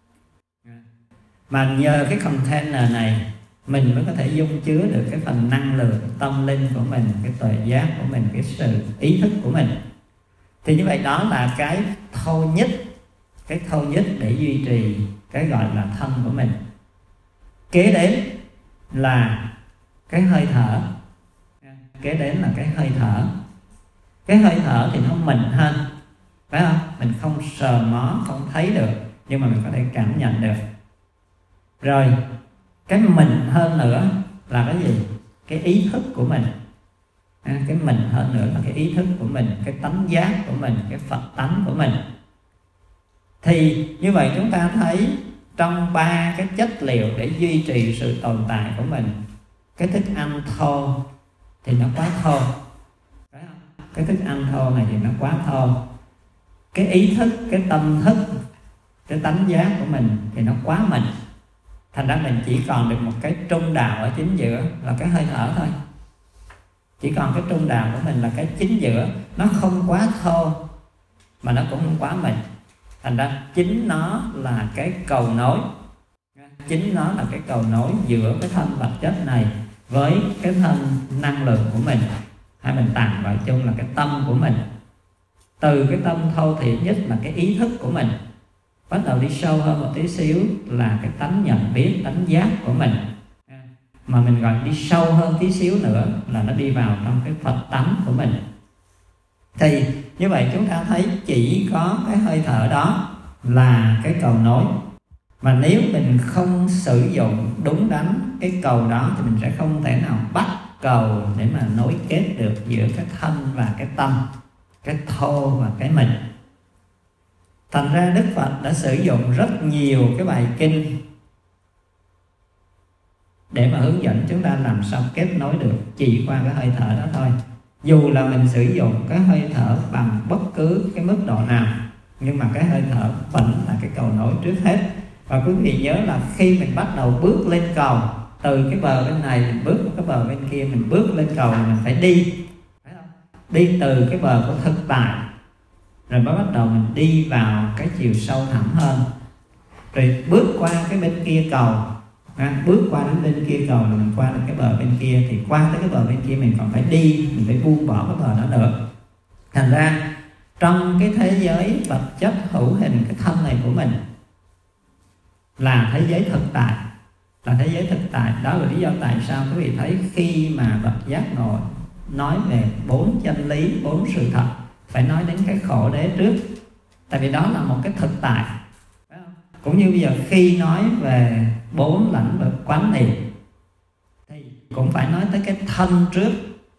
Mà nhờ cái container này mình mới có thể dung chứa được cái phần năng lượng tâm linh của mình, cái tuệ giác của mình, cái sự ý thức của mình. Thì như vậy đó là cái thô nhất, cái thô nhất để duy trì cái gọi là thân của mình. Kế đến là cái hơi thở. Kế đến là cái hơi thở. Cái hơi thở thì nó mịn hơn, phải không? Mình không sờ mó, không thấy được, nhưng mà mình có thể cảm nhận được. Rồi cái mịn hơn nữa là cái gì? Cái ý thức của mình. à, Cái mịn hơn nữa là cái ý thức của mình, cái tánh giác của mình, cái Phật tánh của mình. Thì như vậy chúng ta thấy trong ba cái chất liệu để duy trì sự tồn tại của mình, cái thức ăn thô thì nó quá thô, phải không? Cái thức ăn thô này thì nó quá thô. Cái ý thức, cái tâm thức, cái tánh giác của mình thì nó quá mịn. Thành ra mình chỉ còn được một cái trung đạo ở chính giữa là cái hơi thở thôi. Chỉ còn cái trung đạo của mình là cái chính giữa, nó không quá thô mà nó cũng không quá mịn. Thành ra chính nó là cái cầu nối, chính nó là cái cầu nối giữa cái thân vật chất này với cái thân năng lượng của mình, hay mình tạm gọi chung là cái tâm của mình. Từ cái tâm thô thiển nhất là cái ý thức của mình, bắt đầu đi sâu hơn một tí xíu là cái tánh nhận biết, tánh giác của mình. Mà mình gọi đi sâu hơn tí xíu nữa là nó đi vào trong cái Phật tánh của mình. Thì như vậy chúng ta thấy chỉ có cái hơi thở đó là cái cầu nối. Mà nếu mình không sử dụng đúng đắn cái cầu đó thì mình sẽ không thể nào bắt cầu để mà nối kết được giữa cái thân và cái tâm, cái thô và cái mịn. Thành ra Đức Phật đã sử dụng rất nhiều cái bài kinh để mà hướng dẫn chúng ta làm sao kết nối được chỉ qua cái hơi thở đó thôi. Dù là mình sử dụng cái hơi thở bằng bất cứ cái mức độ nào nhưng mà cái hơi thở vẫn là cái cầu nối trước hết. Và quý vị nhớ là khi mình bắt đầu bước lên cầu, từ cái bờ bên này mình bước qua cái bờ bên kia, mình bước lên cầu mình phải đi, phải không? Đi từ cái bờ của thực tại, rồi mới bắt đầu mình đi vào cái chiều sâu thẳm hơn, rồi bước qua cái bên kia cầu, à, bước qua đến bên kia cầu là mình qua đến cái bờ bên kia, thì qua tới cái bờ bên kia mình còn phải đi, mình phải buông bỏ cái bờ đó nữa. Thành ra trong cái thế giới vật chất hữu hình, cái thân này của mình là thế giới thực tại, là thế giới thực tại. Đó là lý do tại sao quý vị thấy khi mà bậc giác ngộ nói về bốn chân lý, bốn sự thật, phải nói đến cái khổ đế trước, tại vì đó là một cái thực tại. Cũng như bây giờ khi nói về bốn lãnh vực quán niệm thì cũng phải nói tới cái thân trước.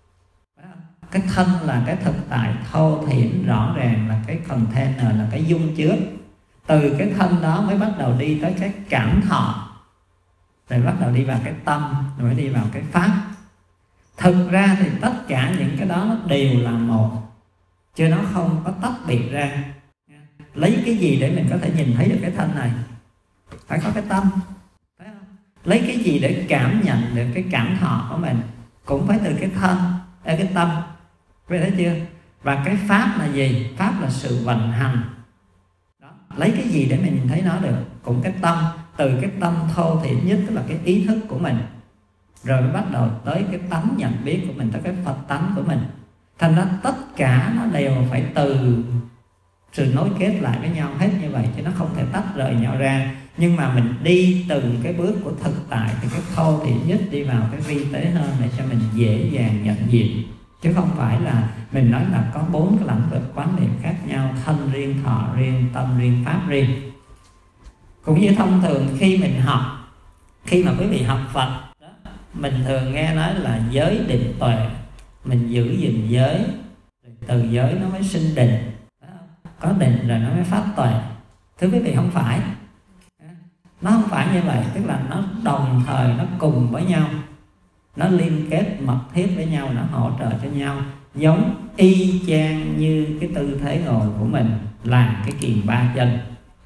Cái thân là cái thực tại thô thiển rõ ràng, là cái container, là cái dung chứa. Từ cái thân đó mới bắt đầu đi tới cái cảm thọ, rồi bắt đầu đi vào cái tâm, rồi mới đi vào cái pháp. Thực ra thì tất cả những cái đó nó đều là một, chứ nó không có tách biệt ra. Lấy cái gì để mình có thể nhìn thấy được cái thân này? Phải có cái tâm, phải không? Lấy cái gì để cảm nhận được cái cảm thọ của mình? Cũng phải từ cái thân, cái tâm. Quý vị thấy chưa? Và cái pháp là gì? Pháp là sự vận hành. Đó. Lấy cái gì để mình nhìn thấy nó được? Cũng cái tâm. Từ cái tâm thô thiển nhất, tức là cái ý thức của mình, rồi mới bắt đầu tới cái tánh nhận biết của mình, tới cái Phật tánh của mình. Thành ra tất cả nó đều phải từ sự nối kết lại với nhau hết như vậy, chứ nó không thể tách rời nhau ra. Nhưng mà mình đi từng cái bước của thực tại, thì cái thô thiển nhất đi vào cái vi tế hơn, để cho mình dễ dàng nhận diện. Chứ không phải là mình nói là có bốn cái lãnh vực quán niệm khác nhau, thân riêng, thọ riêng, tâm riêng, pháp riêng. Cũng như thông thường khi mình học, khi mà quý vị học Phật đó, mình thường nghe nói là giới định tuệ, mình giữ gìn giới, từ giới nó mới sinh định, có định rồi nó mới phát tuệ. Thưa quý vị, không phải, nó không phải như vậy. Tức là nó đồng thời, nó cùng với nhau, nó liên kết mật thiết với nhau, nó hỗ trợ cho nhau, giống y chang như cái tư thế ngồi của mình làm cái kiềng ba chân.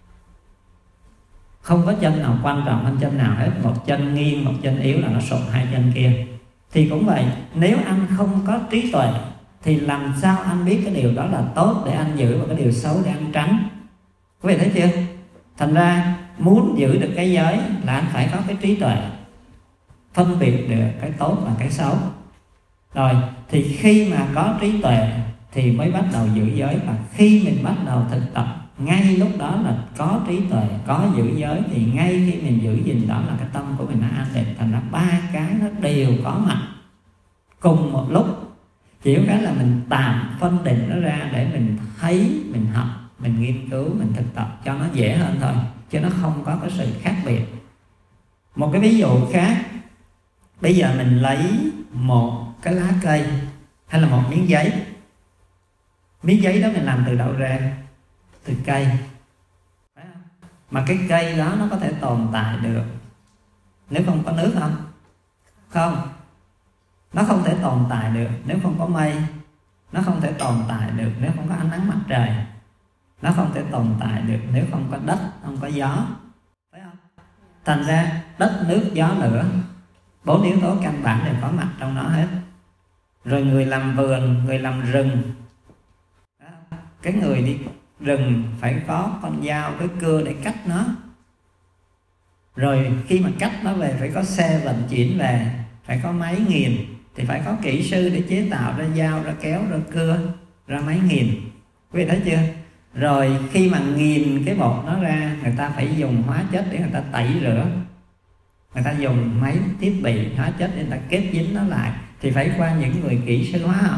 Không có chân nào quan trọng hơn chân nào hết. Một chân nghiêng, một chân yếu là nó sụp hai chân kia. Thì cũng vậy, nếu anh không có trí tuệ thì làm sao anh biết cái điều đó là tốt để anh giữ và cái điều xấu để anh tránh? Quý vị thấy chưa? Thành ra muốn giữ được cái giới là anh phải có cái trí tuệ, phân biệt được cái tốt và cái xấu. Rồi thì khi mà có trí tuệ thì mới bắt đầu giữ giới. Và khi mình bắt đầu thực tập, ngay lúc đó là có trí tuệ, có giữ giới, thì ngay khi mình giữ gìn đó là cái tâm của mình nó an định. Thành ra ba cái nó đều có mặt cùng một lúc. Chỉ có cái là mình tạm phân định nó ra để mình thấy, mình học, mình nghiên cứu, mình thực tập cho nó dễ hơn thôi, chứ nó không có cái sự khác biệt. Một cái ví dụ khác, bây giờ mình lấy một cái lá cây hay là một miếng giấy. Miếng giấy đó mình làm từ đâu ra? Từ cây. Mà cái cây đó nó có thể tồn tại được nếu không có nước không? Không. Nó không thể tồn tại được nếu không có mây. Nó không thể tồn tại được nếu không có ánh nắng mặt trời. Nó không thể tồn tại được nếu không có đất, không có gió. Phải không? Thành ra đất, nước, gió, lửa, bốn yếu tố căn bản đều có mặt trong nó hết. Rồi người làm vườn, người làm rừng, cái người đi rừng phải có con dao, cái cưa để cắt nó. Rồi khi mà cắt nó về phải có xe vận chuyển về, phải có máy nghiền, thì phải có kỹ sư để chế tạo ra dao, ra kéo, ra cưa, ra máy nghiền. Quý vị thấy chưa? Rồi khi mà nghiền cái bột nó ra, người ta phải dùng hóa chất để người ta tẩy rửa. Người ta dùng máy thiết bị hóa chất để người ta kết dính nó lại, thì phải qua những người kỹ sư hóa học.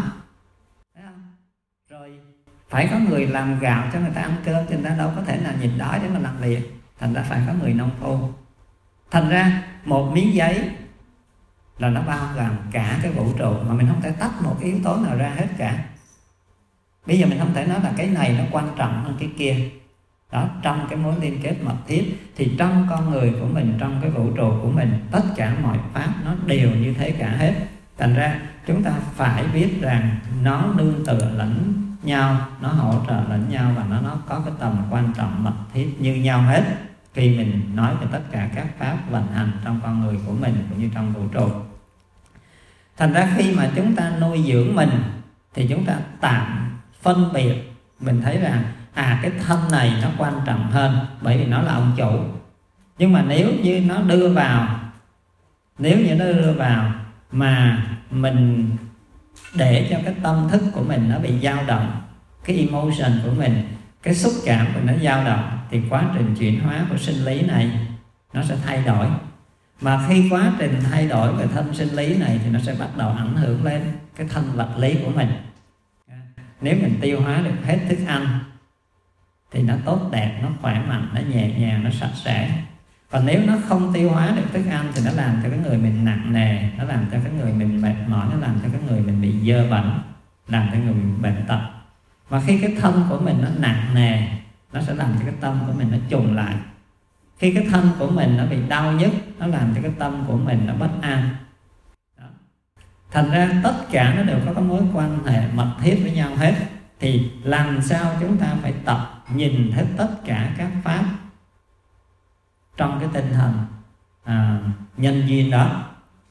Rồi phải có người làm gạo cho người ta ăn cơm, cho người ta đâu có thể nào nhìn đói để mà làm việc. Thành ra phải có người nông phu. Thành ra một miếng giấy là nó bao gồm cả cái vũ trụ, mà mình không thể tách một cái yếu tố nào ra hết cả. Bây giờ mình không thể nói là cái này nó quan trọng hơn cái kia. Đó, trong cái mối liên kết mật thiết, thì trong con người của mình, trong cái vũ trụ của mình, tất cả mọi pháp nó đều như thế cả hết. Thành ra chúng ta phải biết rằng nó nương tựa lẫn nhau, nó hỗ trợ lẫn nhau và nó nó có cái tầm quan trọng mật thiết như nhau hết khi mình nói về tất cả các pháp vận hành trong con người của mình cũng như trong vũ trụ. Thành ra khi mà chúng ta nuôi dưỡng mình thì chúng ta tạm phân biệt, mình thấy rằng à cái thân này nó quan trọng hơn bởi vì nó là ông chủ. Nhưng mà nếu như nó đưa vào nếu như nó đưa vào mà mình để cho cái tâm thức của mình nó bị dao động, cái emotion của mình, cái xúc cảm của nó dao động, thì quá trình chuyển hóa của sinh lý này nó sẽ thay đổi. Mà khi quá trình thay đổi về thân sinh lý này thì nó sẽ bắt đầu ảnh hưởng lên cái thân vật lý của mình. Nếu mình tiêu hóa được hết thức ăn thì nó tốt đẹp, nó khỏe mạnh, nó nhẹ nhàng, nó sạch sẽ. Còn nếu nó không tiêu hóa được thức ăn thì nó làm cho cái người mình nặng nề, nó làm cho cái người mình mệt mỏi, nó làm cho cái người mình bị dơ bẩn, làm cho người mình bệnh tật. Và khi cái thân của mình nó nặng nề, nó sẽ làm cho cái tâm của mình nó trùng lại. Khi cái thân của mình nó bị đau nhức, nó làm cho cái tâm của mình nó bất an. Đó. Thành ra tất cả nó đều có cái mối quan hệ mật thiết với nhau hết. Thì làm sao chúng ta phải tập nhìn hết tất cả các pháp trong cái tinh thần à, nhân duyên đó.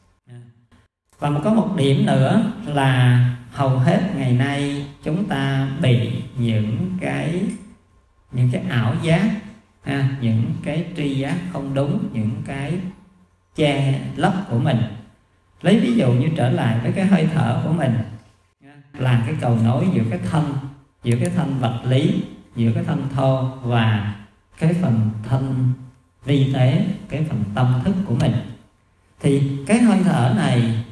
Và một có một điểm nữa là hầu hết ngày nay chúng ta bị những cái những cái ảo giác, ha, những cái tri giác không đúng, những cái che lấp của mình. Lấy ví dụ như trở lại với cái hơi thở của mình là cái cầu nối giữa cái thân, giữa cái thân vật lý, giữa cái thân thô và cái phần thân vi tế, cái phần tâm thức của mình. Thì cái hơi thở này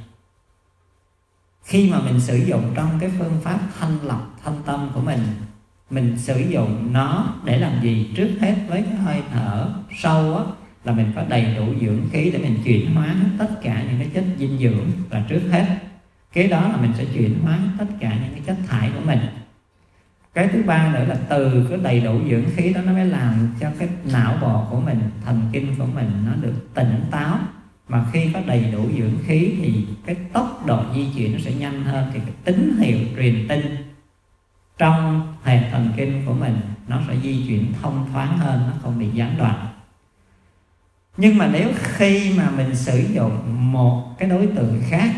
khi mà mình sử dụng trong cái phương pháp thanh lọc thân tâm của mình, mình sử dụng nó để làm gì? Trước hết với cái hơi thở sâu á, là mình có đầy đủ dưỡng khí để mình chuyển hóa tất cả những cái chất dinh dưỡng là trước hết. Kế đó là mình sẽ chuyển hóa tất cả những cái chất thải của mình. Cái thứ ba nữa là từ cái đầy đủ dưỡng khí đó nó mới làm cho cái não bộ của mình, thần kinh của mình nó được tỉnh táo. Mà khi có đầy đủ dưỡng khí thì cái tốc độ di chuyển nó sẽ nhanh hơn, thì cái tín hiệu truyền tin trong hệ thần kinh của mình nó sẽ di chuyển thông thoáng hơn, nó không bị gián đoạn. Nhưng mà nếu khi mà mình sử dụng một cái đối tượng khác,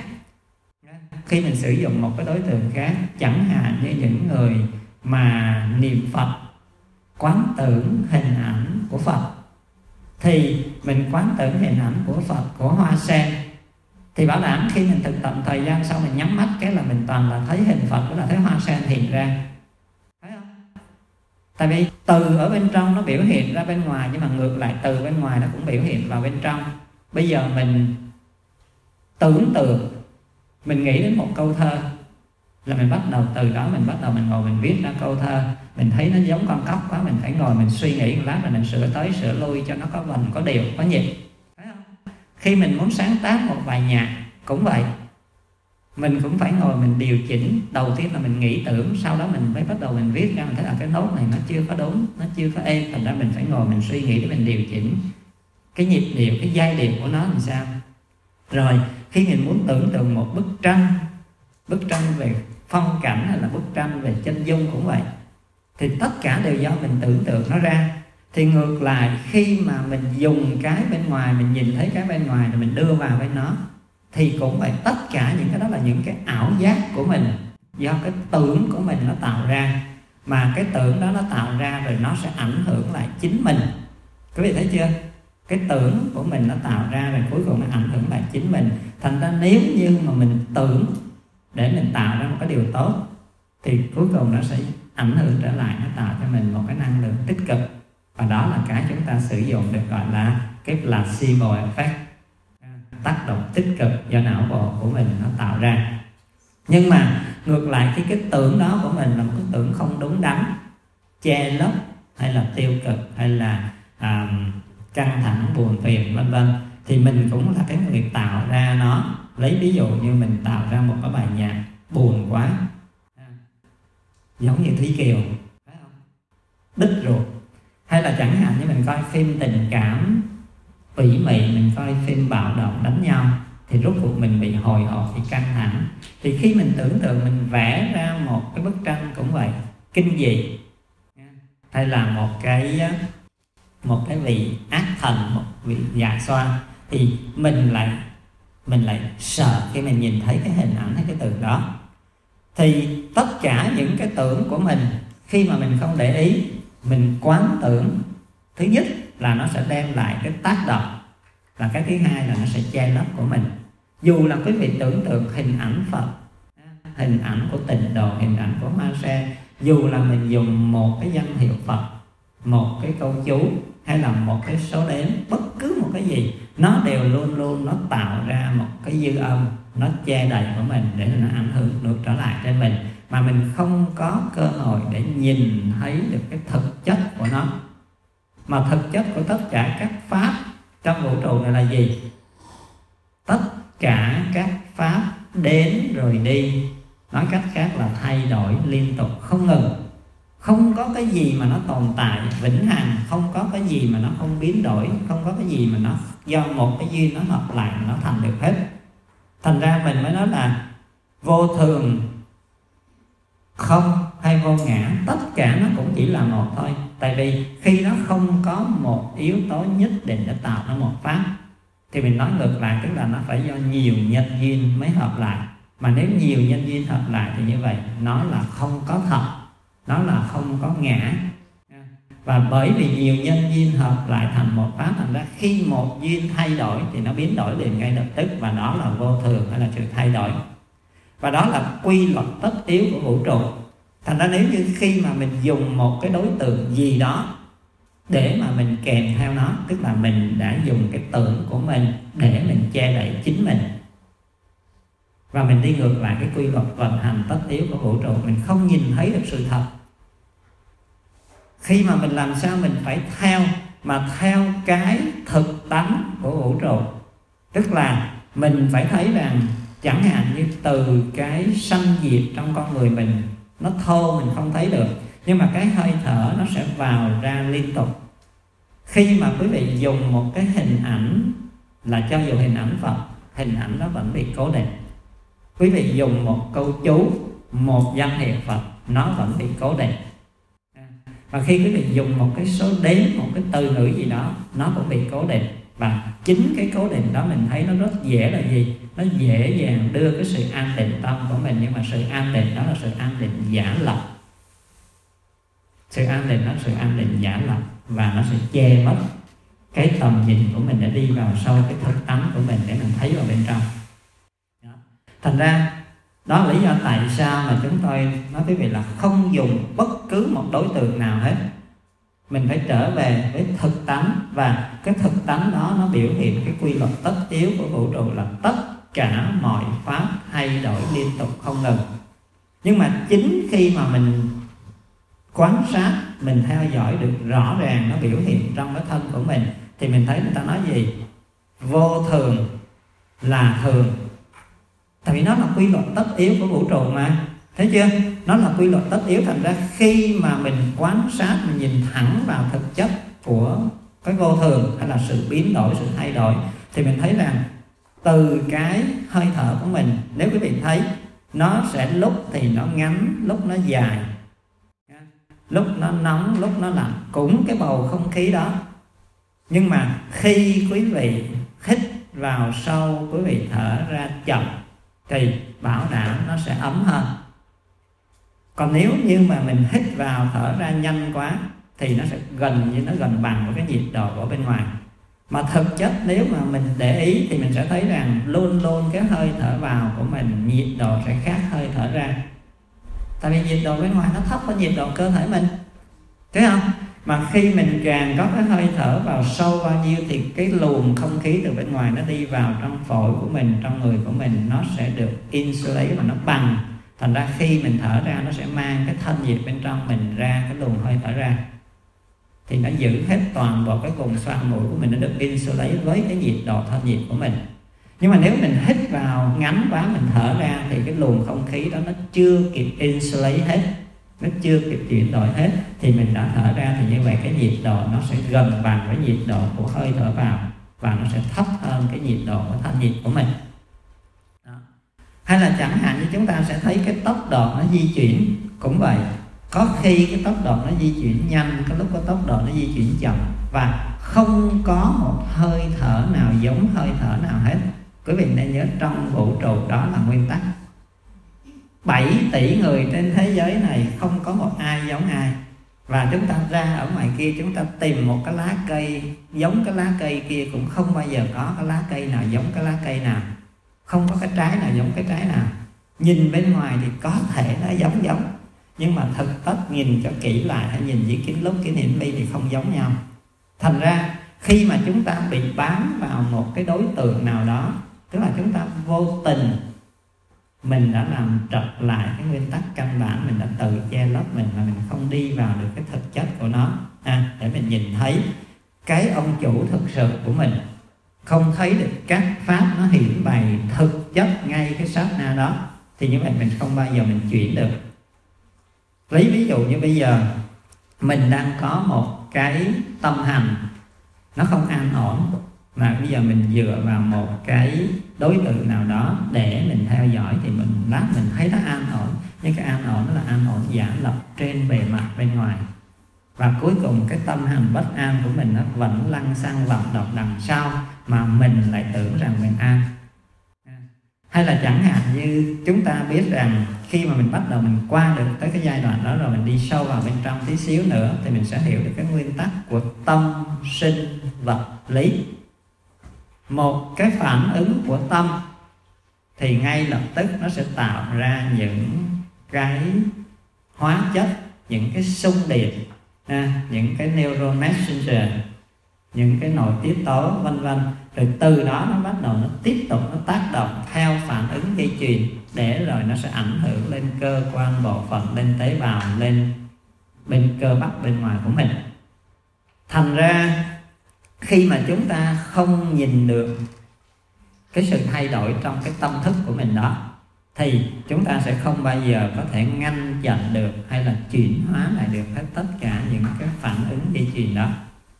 khi mình sử dụng một cái đối tượng khác, chẳng hạn như những người mà niệm Phật, quán tưởng hình ảnh của Phật, thì mình quán tưởng hình ảnh của Phật, của hoa sen, thì bảo đảm khi mình thực tập thời gian sau mình nhắm mắt cái là mình toàn là thấy hình Phật, đó là thấy hoa sen hiện ra. Thấy không? Tại vì từ ở bên trong nó biểu hiện ra bên ngoài, nhưng mà ngược lại từ bên ngoài nó cũng biểu hiện vào bên trong. Bây giờ mình tưởng tượng, mình nghĩ đến một câu thơ là mình bắt đầu từ đó, mình bắt đầu mình ngồi mình viết ra câu thơ. Mình thấy nó giống con cóc quá, mình phải ngồi mình suy nghĩ một lát rồi mình sửa tới sửa lui cho nó có vần, có điệu, có nhịp. Thấy không? Khi mình muốn sáng tác một bài nhạc cũng vậy, mình cũng phải ngồi mình điều chỉnh. Đầu tiên là mình nghĩ tưởng, sau đó mình mới bắt đầu mình viết ra. Mình thấy là cái nốt này nó chưa có đúng, nó chưa có êm, thành ra mình phải ngồi mình suy nghĩ để mình điều chỉnh cái nhịp điệu, cái giai điệu của nó làm sao. Rồi khi mình muốn tưởng tượng một bức tranh, bức tranh về phong cảnh hay là bức tranh về chân dung cũng vậy, thì tất cả đều do mình tưởng tượng nó ra. Thì ngược lại khi mà mình dùng cái bên ngoài, mình nhìn thấy cái bên ngoài rồi mình đưa vào bên nó, thì cũng vậy, tất cả những cái đó là những cái ảo giác của mình, do cái tưởng của mình nó tạo ra. Mà cái tưởng đó nó tạo ra rồi nó sẽ ảnh hưởng lại chính mình. Quý vị thấy chưa? Cái tưởng của mình nó tạo ra rồi cuối cùng nó ảnh hưởng lại chính mình. Thành ra nếu như mà mình tưởng để mình tạo ra một cái điều tốt, thì cuối cùng nó sẽ ảnh hưởng trở lại, nó tạo cho mình một cái năng lượng tích cực. Và đó là cái chúng ta sử dụng được gọi là cái placebo effect, tác động tích cực do não bộ của mình nó tạo ra. Nhưng mà ngược lại khi cái tưởng đó của mình là một cái tưởng không đúng đắn, che lấp hay là tiêu cực hay là à, căng thẳng, buồn phiền vân vân, thì mình cũng là cái người tạo ra nó. Lấy ví dụ như mình tạo ra một cái bài nhạc buồn quá, giống như Thúy Kiều, phải không? Đứt ruột. Hay là chẳng hạn như mình coi phim tình cảm tỉ mỉ, mình coi phim bạo động đánh nhau, thì rốt cuộc mình bị hồi hộp, bị căng thẳng. Thì khi mình tưởng tượng mình vẽ ra một cái bức tranh cũng vậy, kinh dị, hay là một cái một cái vị ác thần, một vị già xoa, thì mình lại mình lại sợ khi mình nhìn thấy cái hình ảnh hay cái từ đó. Thì tất cả những cái tưởng của mình, khi mà mình không để ý, mình quán tưởng, thứ nhất là nó sẽ đem lại cái tác động, và cái thứ hai là nó sẽ che lấp của mình. Dù là quý vị tưởng tượng hình ảnh Phật, hình ảnh của Tịnh Độ, hình ảnh của Hoa Sen, dù là mình dùng một cái danh hiệu Phật, một cái câu chú, hay là một cái số đếm, bất cứ một cái gì, nó đều luôn luôn nó tạo ra một cái dư âm, nó che đậy của mình để nó ảnh hưởng ngược trở lại trên mình, mà mình không có cơ hội để nhìn thấy được cái thực chất của nó. Mà thực chất của tất cả các pháp trong vũ trụ này là gì? Tất cả các pháp đến rồi đi, nói cách khác là thay đổi liên tục không ngừng. Không có cái gì mà nó tồn tại vĩnh hằng, không có cái gì mà nó không biến đổi, không có cái gì mà nó do một cái duyên nó hợp lại mà nó thành được hết. Thành ra mình mới nói là vô thường, không hay vô ngã, tất cả nó cũng chỉ là một thôi. Tại vì khi nó không có một yếu tố nhất định để tạo ra một pháp, thì mình nói ngược lại, tức là nó phải do nhiều nhân duyên mới hợp lại. Mà nếu nhiều nhân duyên hợp lại thì như vậy nó là không có thật, nó là không có ngã. Và bởi vì nhiều nhân duyên hợp lại thành một pháp, thành ra khi một duyên thay đổi thì nó biến đổi liền ngay lập tức, và đó là vô thường, hay là sự thay đổi. Và đó là quy luật tất yếu của vũ trụ. Thành ra nếu như khi mà mình dùng một cái đối tượng gì đó để mà mình kèm theo nó, tức là mình đã dùng cái tưởng của mình để mình che đậy chính mình, và mình đi ngược lại cái quy luật vận hành tất yếu của vũ trụ, mình không nhìn thấy được sự thật. Khi mà mình làm sao mình phải theo, mà theo cái thực tánh của vũ trụ, tức là mình phải thấy rằng chẳng hạn như từ cái sanh diệt trong con người mình, nó thô mình không thấy được, nhưng mà cái hơi thở nó sẽ vào ra liên tục. Khi mà quý vị dùng một cái hình ảnh, là cho dù hình ảnh Phật, hình ảnh đó vẫn bị cố định. Quý vị dùng một câu chú, một danh hiệu Phật, nó vẫn bị cố định. Và khi quý vị dùng một cái số đếm, một cái từ ngữ gì đó, nó cũng bị cố định. Và chính cái cố định đó mình thấy nó rất dễ là gì? Nó dễ dàng đưa cái sự an định tâm của mình, nhưng mà sự an định đó là sự an định giả lập. Sự an định đó là sự an định giả lập, và nó sẽ che mất cái tầm nhìn của mình để đi vào sâu cái thực tánh của mình, để mình thấy vào bên trong. Đó. Thành ra đó là lý do tại sao mà chúng tôi nói quý vị là không dùng bất cứ một đối tượng nào hết. Mình phải trở về với thực tánh, và cái thực tánh đó nó biểu hiện cái quy luật tất yếu của vũ trụ là tất cả mọi pháp thay đổi liên tục không ngừng. Nhưng mà chính khi mà mình quan sát, mình theo dõi được rõ ràng nó biểu hiện trong cái thân của mình, thì mình thấy người ta nói gì? Vô thường là thường. Tại vì nó là quy luật tất yếu của vũ trụ mà, thấy chưa? Nó là quy luật tất yếu. Thành ra khi mà mình quan sát, mình nhìn thẳng vào thực chất của cái vô thường, hay là sự biến đổi, sự thay đổi, thì mình thấy rằng từ cái hơi thở của mình, nếu quý vị thấy, nó sẽ lúc thì nó ngắn, lúc nó dài, lúc nó nóng, lúc nó lạnh, cũng cái bầu không khí đó. Nhưng mà khi quý vị hít vào sâu, quý vị thở ra chậm, thì bảo đảm nó sẽ ấm hơn. Còn nếu như mà mình hít vào thở ra nhanh quá, thì nó sẽ gần như nó gần bằng với cái nhiệt độ ở bên ngoài. Mà thực chất nếu mà mình để ý thì mình sẽ thấy rằng luôn luôn cái hơi thở vào của mình, nhiệt độ sẽ khác hơi thở ra. Tại vì nhiệt độ bên ngoài nó thấp hơn nhiệt độ cơ thể mình, thấy không? Mà khi mình càng có cái hơi thở vào sâu bao nhiêu, thì cái luồng không khí từ bên ngoài nó đi vào trong phổi của mình, trong người của mình, nó sẽ được insulate và nó bằng. Thành ra khi mình thở ra, nó sẽ mang cái thân nhiệt bên trong mình ra, cái luồng hơi thở ra, thì nó giữ hết toàn bộ cái vùng xoang mũi của mình, nó được insulate với cái nhiệt độ thân nhiệt của mình. Nhưng mà nếu mình hít vào ngắn quá, mình thở ra, thì cái luồng không khí đó nó chưa kịp insulate hết, nó chưa kịp chuyển đổi hết, thì mình đã thở ra, thì như vậy cái nhiệt độ nó sẽ gần bằng với nhiệt độ của hơi thở vào, và nó sẽ thấp hơn cái nhiệt độ của thân nhiệt của mình. Hay là chẳng hạn như chúng ta sẽ thấy cái tốc độ nó di chuyển cũng vậy. Có khi cái tốc độ nó di chuyển nhanh, có lúc có tốc độ nó di chuyển chậm, và không có một hơi thở nào giống hơi thở nào hết. Quý vị nên nhớ, trong vũ trụ đó là nguyên tắc. bảy tỷ người trên thế giới này không có một ai giống ai. Và chúng ta ra ở ngoài kia, chúng ta tìm một cái lá cây giống cái lá cây kia, cũng không bao giờ có cái lá cây nào giống cái lá cây nào, không có cái trái nào giống cái trái nào. Nhìn bên ngoài thì có thể nó giống giống, nhưng mà thực tất nhìn cho kỹ lại, hay nhìn với kính lúp, kính hiển vi thì không giống nhau. Thành ra khi mà chúng ta bị bám vào một cái đối tượng nào đó, tức là chúng ta vô tình mình đã làm trật lại cái nguyên tắc căn bản, mình đã tự che lấp mình, và mình không đi vào được cái thực chất của nó, à, để mình nhìn thấy cái ông chủ thực sự của mình, không thấy được các pháp nó hiển bày thực chất ngay cái sát na đó, thì như vậy mình không bao giờ mình chuyển được. Lấy ví dụ như bây giờ mình đang có một cái tâm hành nó không an ổn, mà bây giờ mình dựa vào một cái đối tượng nào đó để mình theo dõi, thì mình lát mình thấy nó an ổn, nhưng cái an ổn đó là an ổn giả lập trên bề mặt bên ngoài, và cuối cùng cái tâm hành bất an của mình nó vẫn lăn xăng vọng độc đằng sau, mà mình lại tưởng rằng mình an. Hay là chẳng hạn như chúng ta biết rằng khi mà mình bắt đầu mình qua được tới cái giai đoạn đó rồi, mình đi sâu vào bên trong tí xíu nữa, thì mình sẽ hiểu được cái nguyên tắc của tâm sinh vật lý. Một cái phản ứng của tâm thì ngay lập tức nó sẽ tạo ra những cái hóa chất, những cái xung điện, à, những cái neuromessenger, những cái nội tiết tố vân vân. Rồi từ đó nó bắt đầu nó tiếp tục nó tác động theo phản ứng dây chuyền, để rồi nó sẽ ảnh hưởng lên cơ quan bộ phận, lên tế bào, lên bên cơ bắp bên ngoài của mình. Thành ra khi mà chúng ta không nhìn được cái sự thay đổi trong cái tâm thức của mình đó, thì chúng ta sẽ không bao giờ có thể ngăn chặn được hay là chuyển hóa lại được hết tất cả những cái phản ứng dây chuyền đó.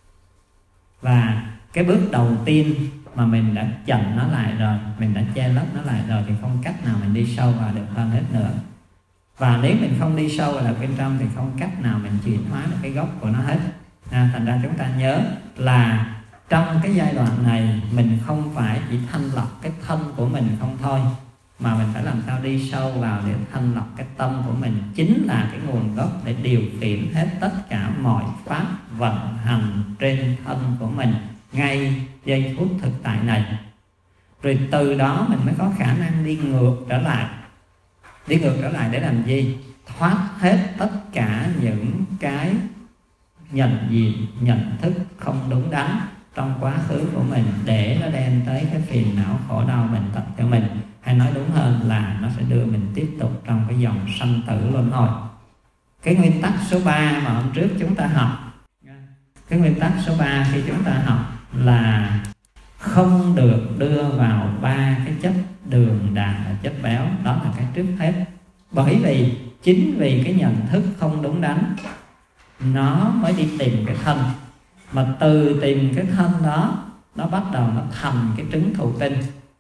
Và cái bước đầu tiên mà mình đã chặn nó lại rồi, mình đã che lấp nó lại rồi, thì không cách nào mình đi sâu vào được hơn hết nữa. Và nếu mình không đi sâu vào bên trong thì không cách nào mình chuyển hóa được cái gốc của nó hết. À, thành ra chúng ta nhớ là trong cái giai đoạn này mình không phải chỉ thanh lọc cái thân của mình không thôi, mà mình phải làm sao đi sâu vào để thanh lọc cái tâm của mình, chính là cái nguồn gốc để điều khiển hết tất cả mọi pháp vận hành trên thân của mình ngay giây phút thực tại này. Rồi từ đó mình mới có khả năng đi ngược trở lại. Đi ngược trở lại để làm gì? Thoát hết tất cả những cái nhận diện, nhận thức không đúng đắn trong quá khứ của mình, để nó đem tới cái phiền não khổ đau bệnh tật cho mình. Hay nói đúng hơn là nó sẽ đưa mình tiếp tục trong cái dòng sanh tử luân hồi. Cái nguyên tắc số ba mà hôm trước chúng ta học, cái nguyên tắc số ba khi chúng ta học là không được đưa vào ba cái chất đường, đạm và chất béo. Đó là cái trước hết. Bởi vì chính vì cái nhận thức không đúng đắn, nó mới đi tìm cái thân, mà từ tìm cái thân đó, nó bắt đầu nó thành cái trứng thụ tinh.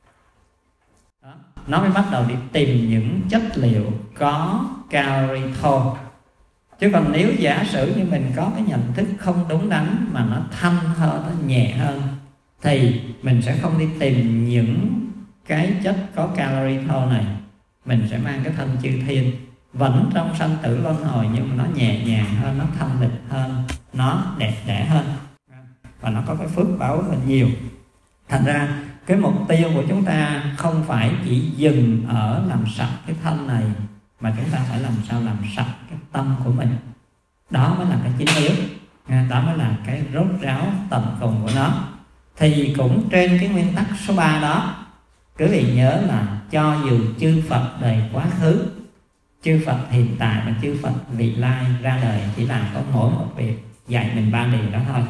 Đó, nó mới bắt đầu đi tìm những chất liệu có calorie thô. Chứ còn nếu giả sử như mình có cái nhận thức không đúng đắn, mà nó thanh hơn, nó nhẹ hơn, thì mình sẽ không đi tìm những cái chất có calorie thô này. Mình sẽ mang cái thân chư thiên, vẫn trong sanh tử luân hồi, nhưng mà nó nhẹ nhàng hơn, nó thanh lịch hơn, nó đẹp đẽ hơn, và nó có cái phước báo hơn nhiều. Thành ra cái mục tiêu của chúng ta không phải chỉ dừng ở làm sạch cái thân này, mà chúng ta phải làm sao làm sạch cái tâm của mình. Đó mới là cái chính yếu, đó mới là cái rốt ráo tận cùng của nó. Thì cũng trên cái nguyên tắc số ba đó, quý vị nhớ là cho dù chư Phật đời quá khứ, chư Phật hiện tại và chư Phật vị lai ra đời chỉ làm có mỗi một việc, dạy mình ba điều đó thôi.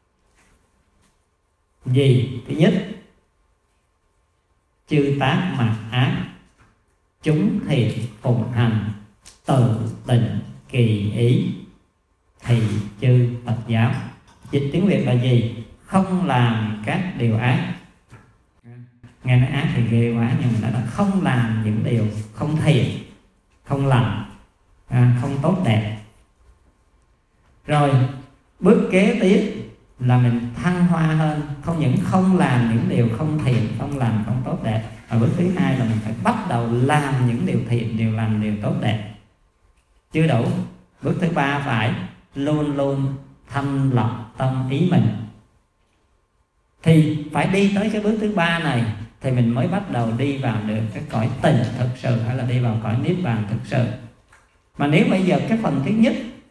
Gì? Thứ nhất, chư tác mặc ác, chúng thiện phụng hành, từ tình kỳ ý, thì chư Phật giáo. Dịch tiếng Việt là gì? Không làm các điều ác. Nghe nói ác thì thì ghê quá, nhưng mà nó đã không làm những điều không thiện, không lành, à, không tốt đẹp. Rồi bước kế tiếp là mình thăng hoa hơn, không những không làm những điều không thiện, không làm không tốt đẹp, và bước thứ hai là mình phải bắt đầu làm những điều thiện, điều lành, điều tốt đẹp. Chưa đủ, bước thứ ba phải luôn luôn thanh lọc tâm ý mình. Thì phải đi tới cái bước thứ ba này thì mình mới bắt đầu đi vào được cái cõi tình thực sự, hay là đi vào cõi niết bàn thực sự. Mà nếu bây giờ cái phần thứ nhất,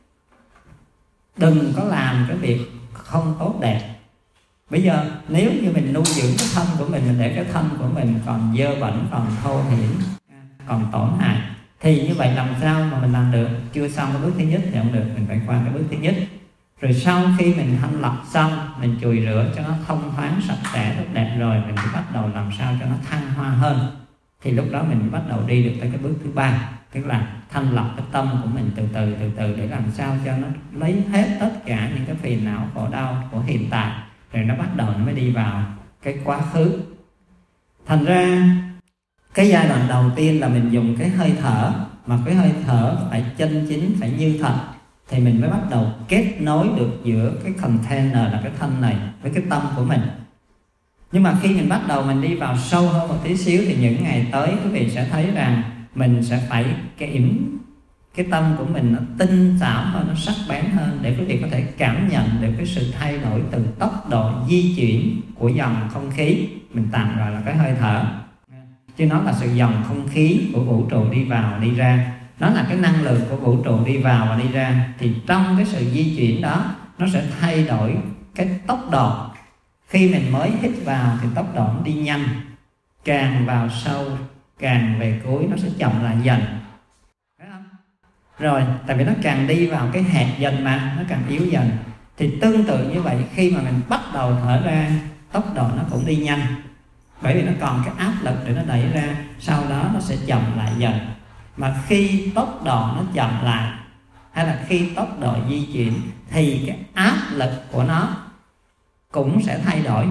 đừng có làm cái việc không tốt đẹp. Bây giờ nếu như mình nuôi dưỡng cái thân của mình, mình để cái thân của mình còn dơ bẩn, còn thô hiểm, còn tổn hại, thì như vậy làm sao mà mình làm được? Chưa xong cái bước thứ nhất thì không được, mình phải qua cái bước thứ nhất. Rồi sau khi mình thanh lọc xong, mình chùi rửa cho nó thông thoáng, sạch sẽ, tốt đẹp rồi, mình mới bắt đầu làm sao cho nó thăng hoa hơn. Thì lúc đó mình bắt đầu đi được tới cái bước thứ ba, tức là thanh lọc cái tâm của mình từ từ từ từ để làm sao cho nó lấy hết tất cả những cái phiền não khổ đau của hiện tại, rồi nó bắt đầu nó mới đi vào cái quá khứ. Thành ra cái giai đoạn đầu tiên là mình dùng cái hơi thở, mà cái hơi thở phải chân chính, phải như thật, thì mình mới bắt đầu kết nối được giữa cái container là cái thân này với cái tâm của mình. Nhưng mà khi mình bắt đầu mình đi vào sâu hơn một tí xíu thì những ngày tới quý vị sẽ thấy rằng mình sẽ phải kiểm cái tâm của mình nó tinh xảo hơn, nó sắc bén hơn, để quý vị có thể cảm nhận được cái sự thay đổi từ tốc độ di chuyển của dòng không khí, mình tạm gọi là cái hơi thở, chứ nó là sự dòng không khí của vũ trụ đi vào đi ra, nó là cái năng lượng của vũ trụ đi vào và đi ra. Thì trong cái sự di chuyển đó nó sẽ thay đổi cái tốc độ. Khi mình mới hít vào thì tốc độ nó đi nhanh, càng vào sâu, càng về cuối nó sẽ chậm lại dần, phải không? Rồi tại vì nó càng đi vào cái hẹp dần mà nó càng yếu dần. Thì tương tự như vậy, khi mà mình bắt đầu thở ra, tốc độ nó cũng đi nhanh, bởi vì nó còn cái áp lực để nó đẩy ra, sau đó nó sẽ chậm lại dần. Mà khi tốc độ nó chậm lại, hay là khi tốc độ di chuyển, thì cái áp lực của nó cũng sẽ thay đổi,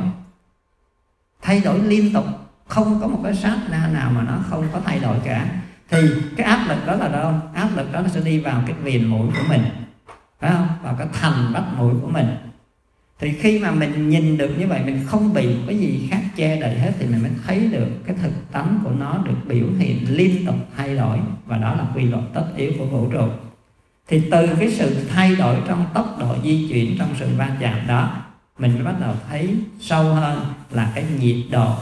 thay đổi liên tục, không có một cái sát na nào mà nó không có thay đổi cả. Thì cái áp lực đó là đâu? Áp lực đó nó sẽ đi vào cái viền mũi của mình, phải không? Vào cái thành bắp mũi của mình. Thì khi mà mình nhìn được như vậy, mình không bị cái gì khác che đậy hết, thì mình mới thấy được cái thực tánh của nó được biểu hiện liên tục thay đổi. Và đó là quy luật tất yếu của vũ trụ. Thì từ cái sự thay đổi trong tốc độ di chuyển, trong sự va chạm đó, mình mới bắt đầu thấy sâu hơn là cái nhiệt độ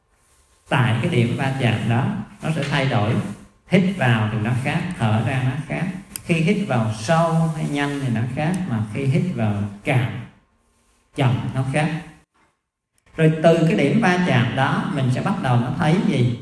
tại cái điểm va chạm đó nó sẽ thay đổi. Hít vào thì nó khác, thở ra nó khác. Khi hít vào sâu hay nhanh thì nó khác, mà khi hít vào cạn chậm nó khác. Rồi từ cái điểm va chạm đó mình sẽ bắt đầu nó thấy gì?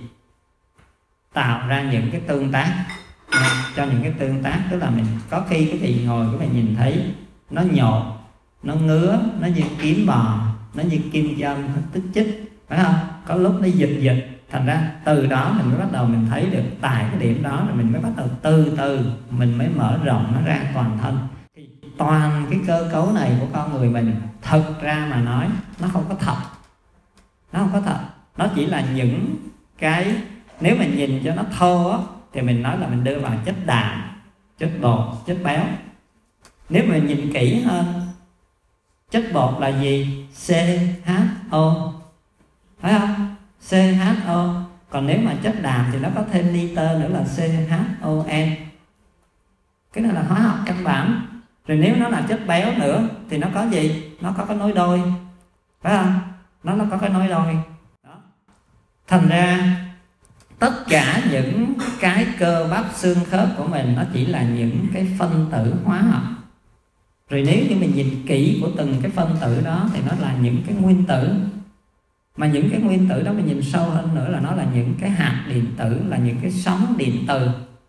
Tạo ra những cái tương tác. Cho những cái tương tác, tức là mình có khi cái vị ngồi các bạn nhìn thấy nó nhột, nó ngứa, nó như kiếm bò, nó như kim châm, nó tích chích, phải không? Có lúc nó giật giật. Thành ra từ đó mình mới bắt đầu mình thấy được tại cái điểm đó, rồi mình mới bắt đầu từ từ mình mới mở rộng nó ra toàn thân. Thì toàn cái cơ cấu này của con người mình, thực ra mà nói nó không có thật, nó không có thật, nó chỉ là những cái, nếu mình nhìn cho nó thô á, thì mình nói là mình đưa vào chất đạm, chất bột, chất béo. Nếu mình nhìn kỹ hơn, chất bột là gì? xê hát o, phải không? xê hát o. Còn nếu mà chất đạm thì nó có thêm nitơ nữa là xê hát o en. Cái này là hóa học căn bản. Rồi nếu nó là chất béo nữa thì nó có gì? Nó có cái nối đôi, phải không? Nó nó có cái nối đôi đó. Thành ra tất cả những cái cơ bắp xương khớp của mình nó chỉ là những cái phân tử hóa học. Rồi nếu như mình nhìn kỹ của từng cái phân tử đó thì nó là những cái nguyên tử. Mà những cái nguyên tử đó mình nhìn sâu hơn nữa là nó là những cái hạt điện tử, là những cái sóng điện từ.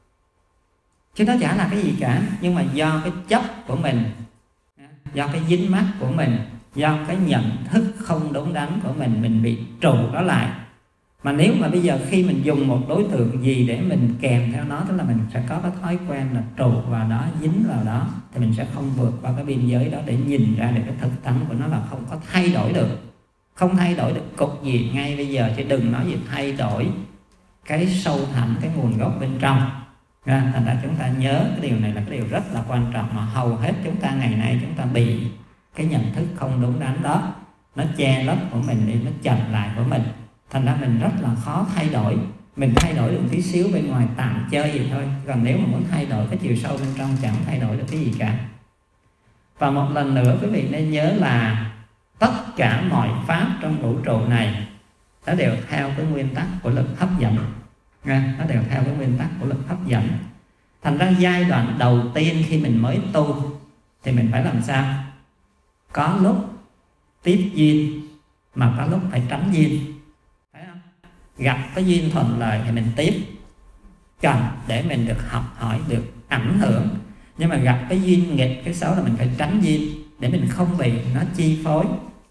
Chứ nó chả là cái gì cả. Nhưng mà do cái chấp của mình, do cái dính mắc của mình, do cái nhận thức không đúng đắn của mình, mình bị trụ nó lại. Mà nếu mà bây giờ khi mình dùng một đối tượng gì để mình kèm theo nó, tức là mình sẽ có cái thói quen là trụ vào đó, dính vào đó, thì mình sẽ không vượt qua cái biên giới đó để nhìn ra được cái thực tánh của nó là không có thay đổi được. không thay đổi được cục diện ngay bây giờ, chứ đừng nói gì thay đổi cái sâu thẳm, cái nguồn gốc bên trong. Thành ra chúng ta nhớ cái điều này là cái điều rất là quan trọng, mà hầu hết chúng ta ngày nay chúng ta bị cái nhận thức không đúng đắn đó, nó che lấp của mình đi, nó chậm lại của mình. Thành ra mình rất là khó thay đổi. Mình thay đổi được tí xíu bên ngoài tạm chơi gì thôi, còn nếu mà muốn thay đổi cái chiều sâu bên trong chẳng thay đổi được cái gì cả. Và một lần nữa quý vị nên nhớ là tất cả mọi pháp trong vũ trụ này nó đều theo cái nguyên tắc của lực hấp dẫn. Nó đều theo cái nguyên tắc của lực hấp dẫn. Thành ra giai đoạn đầu tiên khi mình mới tu thì mình phải làm sao? Có lúc tiếp duyên mà có lúc phải tránh duyên, phải không? Gặp cái duyên thuận lợi thì mình tiếp, cần để mình được học hỏi, được ảnh hưởng. Nhưng mà gặp cái duyên nghịch, cái xấu là mình phải tránh duyên để mình không bị nó chi phối.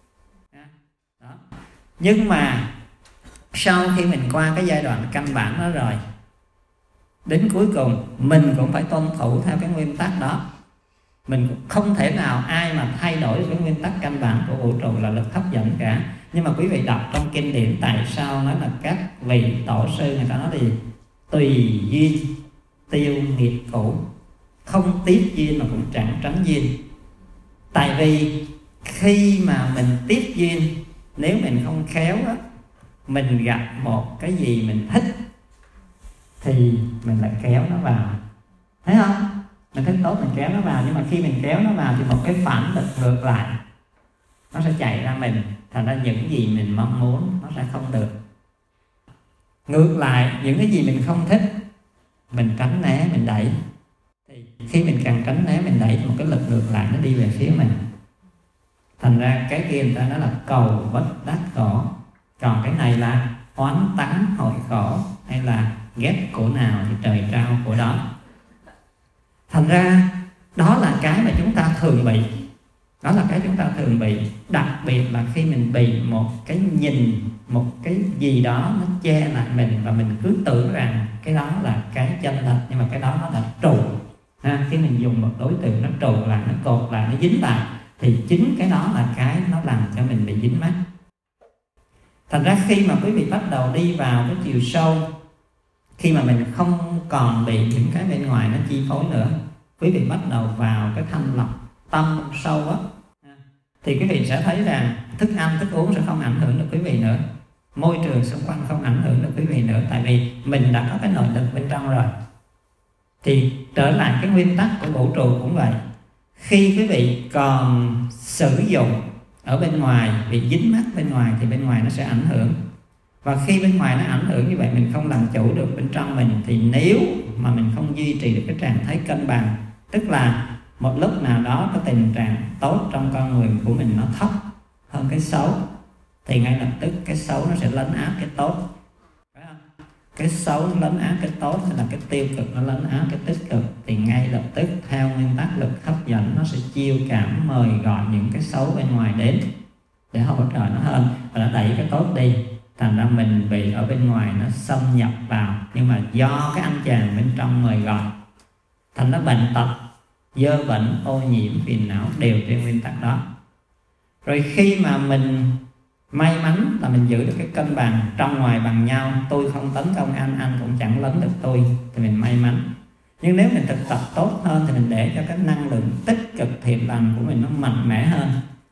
Đó. Nhưng mà sau khi mình qua cái giai đoạn căn bản đó rồi, đến cuối cùng mình cũng phải tuân thủ theo cái nguyên tắc đó. Mình cũng không thể nào ai mà thay đổi được cái nguyên tắc căn bản của vũ trụ là lực hấp dẫn cả. Nhưng mà quý vị đọc trong kinh điển tại sao nói là các vị tổ sư người ta nói gì? Tùy duyên tiêu nghiệp cũ, không tiếp duyên mà cũng chẳng tránh duyên. Tại vì khi mà mình tiếp duyên, nếu mình không khéo á, mình gặp một cái gì mình thích thì mình lại kéo nó vào, thấy không? Mình thích tốt mình kéo nó vào, nhưng mà khi mình kéo nó vào thì một cái phản lực ngược lại nó sẽ chạy ra mình. Thành ra những gì mình mong muốn nó sẽ không được. Ngược lại, những cái gì mình không thích mình tránh né, mình đẩy. Thì khi mình càng tránh né, mình đẩy thì một cái lực ngược lại nó đi về phía mình. Thành ra cái kia người ta nói là cầu bất đắc khổ, còn cái này là oán tắng hội khổ, hay là ghét của nào thì trời trao của đó. Thành ra đó là cái mà chúng ta thường bị. Đó là cái chúng ta thường bị. Đặc biệt là khi mình bị một cái nhìn, một cái gì đó nó che lại mình, và mình cứ tưởng rằng cái đó là cái chân thật, nhưng mà cái đó nó là trụ. Ha, khi mình dùng một đối tượng nó trụ lại, nó cột lại, nó dính lại, thì chính cái đó là cái nó làm cho mình bị dính mắc. Thành ra khi mà quý vị bắt đầu đi vào cái chiều sâu, khi mà mình không còn bị những cái bên ngoài nó chi phối nữa, quý vị bắt đầu vào cái thanh lọc tâm sâu á, thì quý vị sẽ thấy rằng thức ăn, thức uống sẽ không ảnh hưởng được quý vị nữa, môi trường xung quanh không ảnh hưởng được quý vị nữa, tại vì mình đã có cái nội lực bên trong rồi. Thì trở lại cái nguyên tắc của vũ trụ cũng vậy. Khi quý vị còn sử dụng ở bên ngoài, bị dính mắc bên ngoài, thì bên ngoài nó sẽ ảnh hưởng. Và khi bên ngoài nó ảnh hưởng như vậy, mình không làm chủ được bên trong mình, thì nếu mà mình không duy trì được cái trạng thái cân bằng, tức là một lúc nào đó cái tình trạng tốt trong con người của mình nó thấp hơn cái xấu, thì ngay lập tức cái xấu nó sẽ lấn áp cái tốt. Cái xấu nó lấn áp cái tốt, hay là cái tiêu cực nó lấn áp cái tích cực, thì ngay lập tức theo nguyên tắc lực hấp dẫn nó sẽ chiêu cảm, mời gọi những cái xấu bên ngoài đến để hỗ trợ nó hơn, và nó đẩy cái tốt đi. Thành ra mình bị ở bên ngoài nó xâm nhập vào, nhưng mà do cái anh chàng bên trong mời gọi, thành nó bệnh tật, dơ bệnh, ô nhiễm, phiền não đều trên nguyên tắc đó. Rồi khi mà mình may mắn là mình giữ được cái cân bằng trong ngoài bằng nhau, tôi không tấn công anh, anh cũng chẳng lấn được tôi, thì mình may mắn. Nhưng nếu mình thực tập tốt hơn thì mình để cho cái năng lượng tích cực thiện lành của mình nó mạnh mẽ hơn,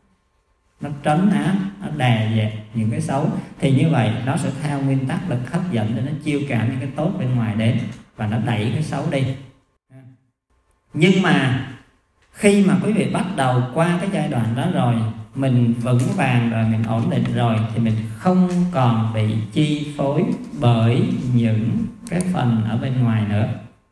nó trấn áp, nó đè dẹp những cái xấu, thì như vậy nó sẽ theo nguyên tắc lực hấp dẫn để nó chiêu cảm những cái tốt bên ngoài đến, và nó đẩy cái xấu đi. Nhưng mà khi mà quý vị bắt đầu qua cái giai đoạn đó rồi, mình vững vàng rồi, mình ổn định rồi, thì mình không còn bị chi phối bởi những cái phần ở bên ngoài nữa.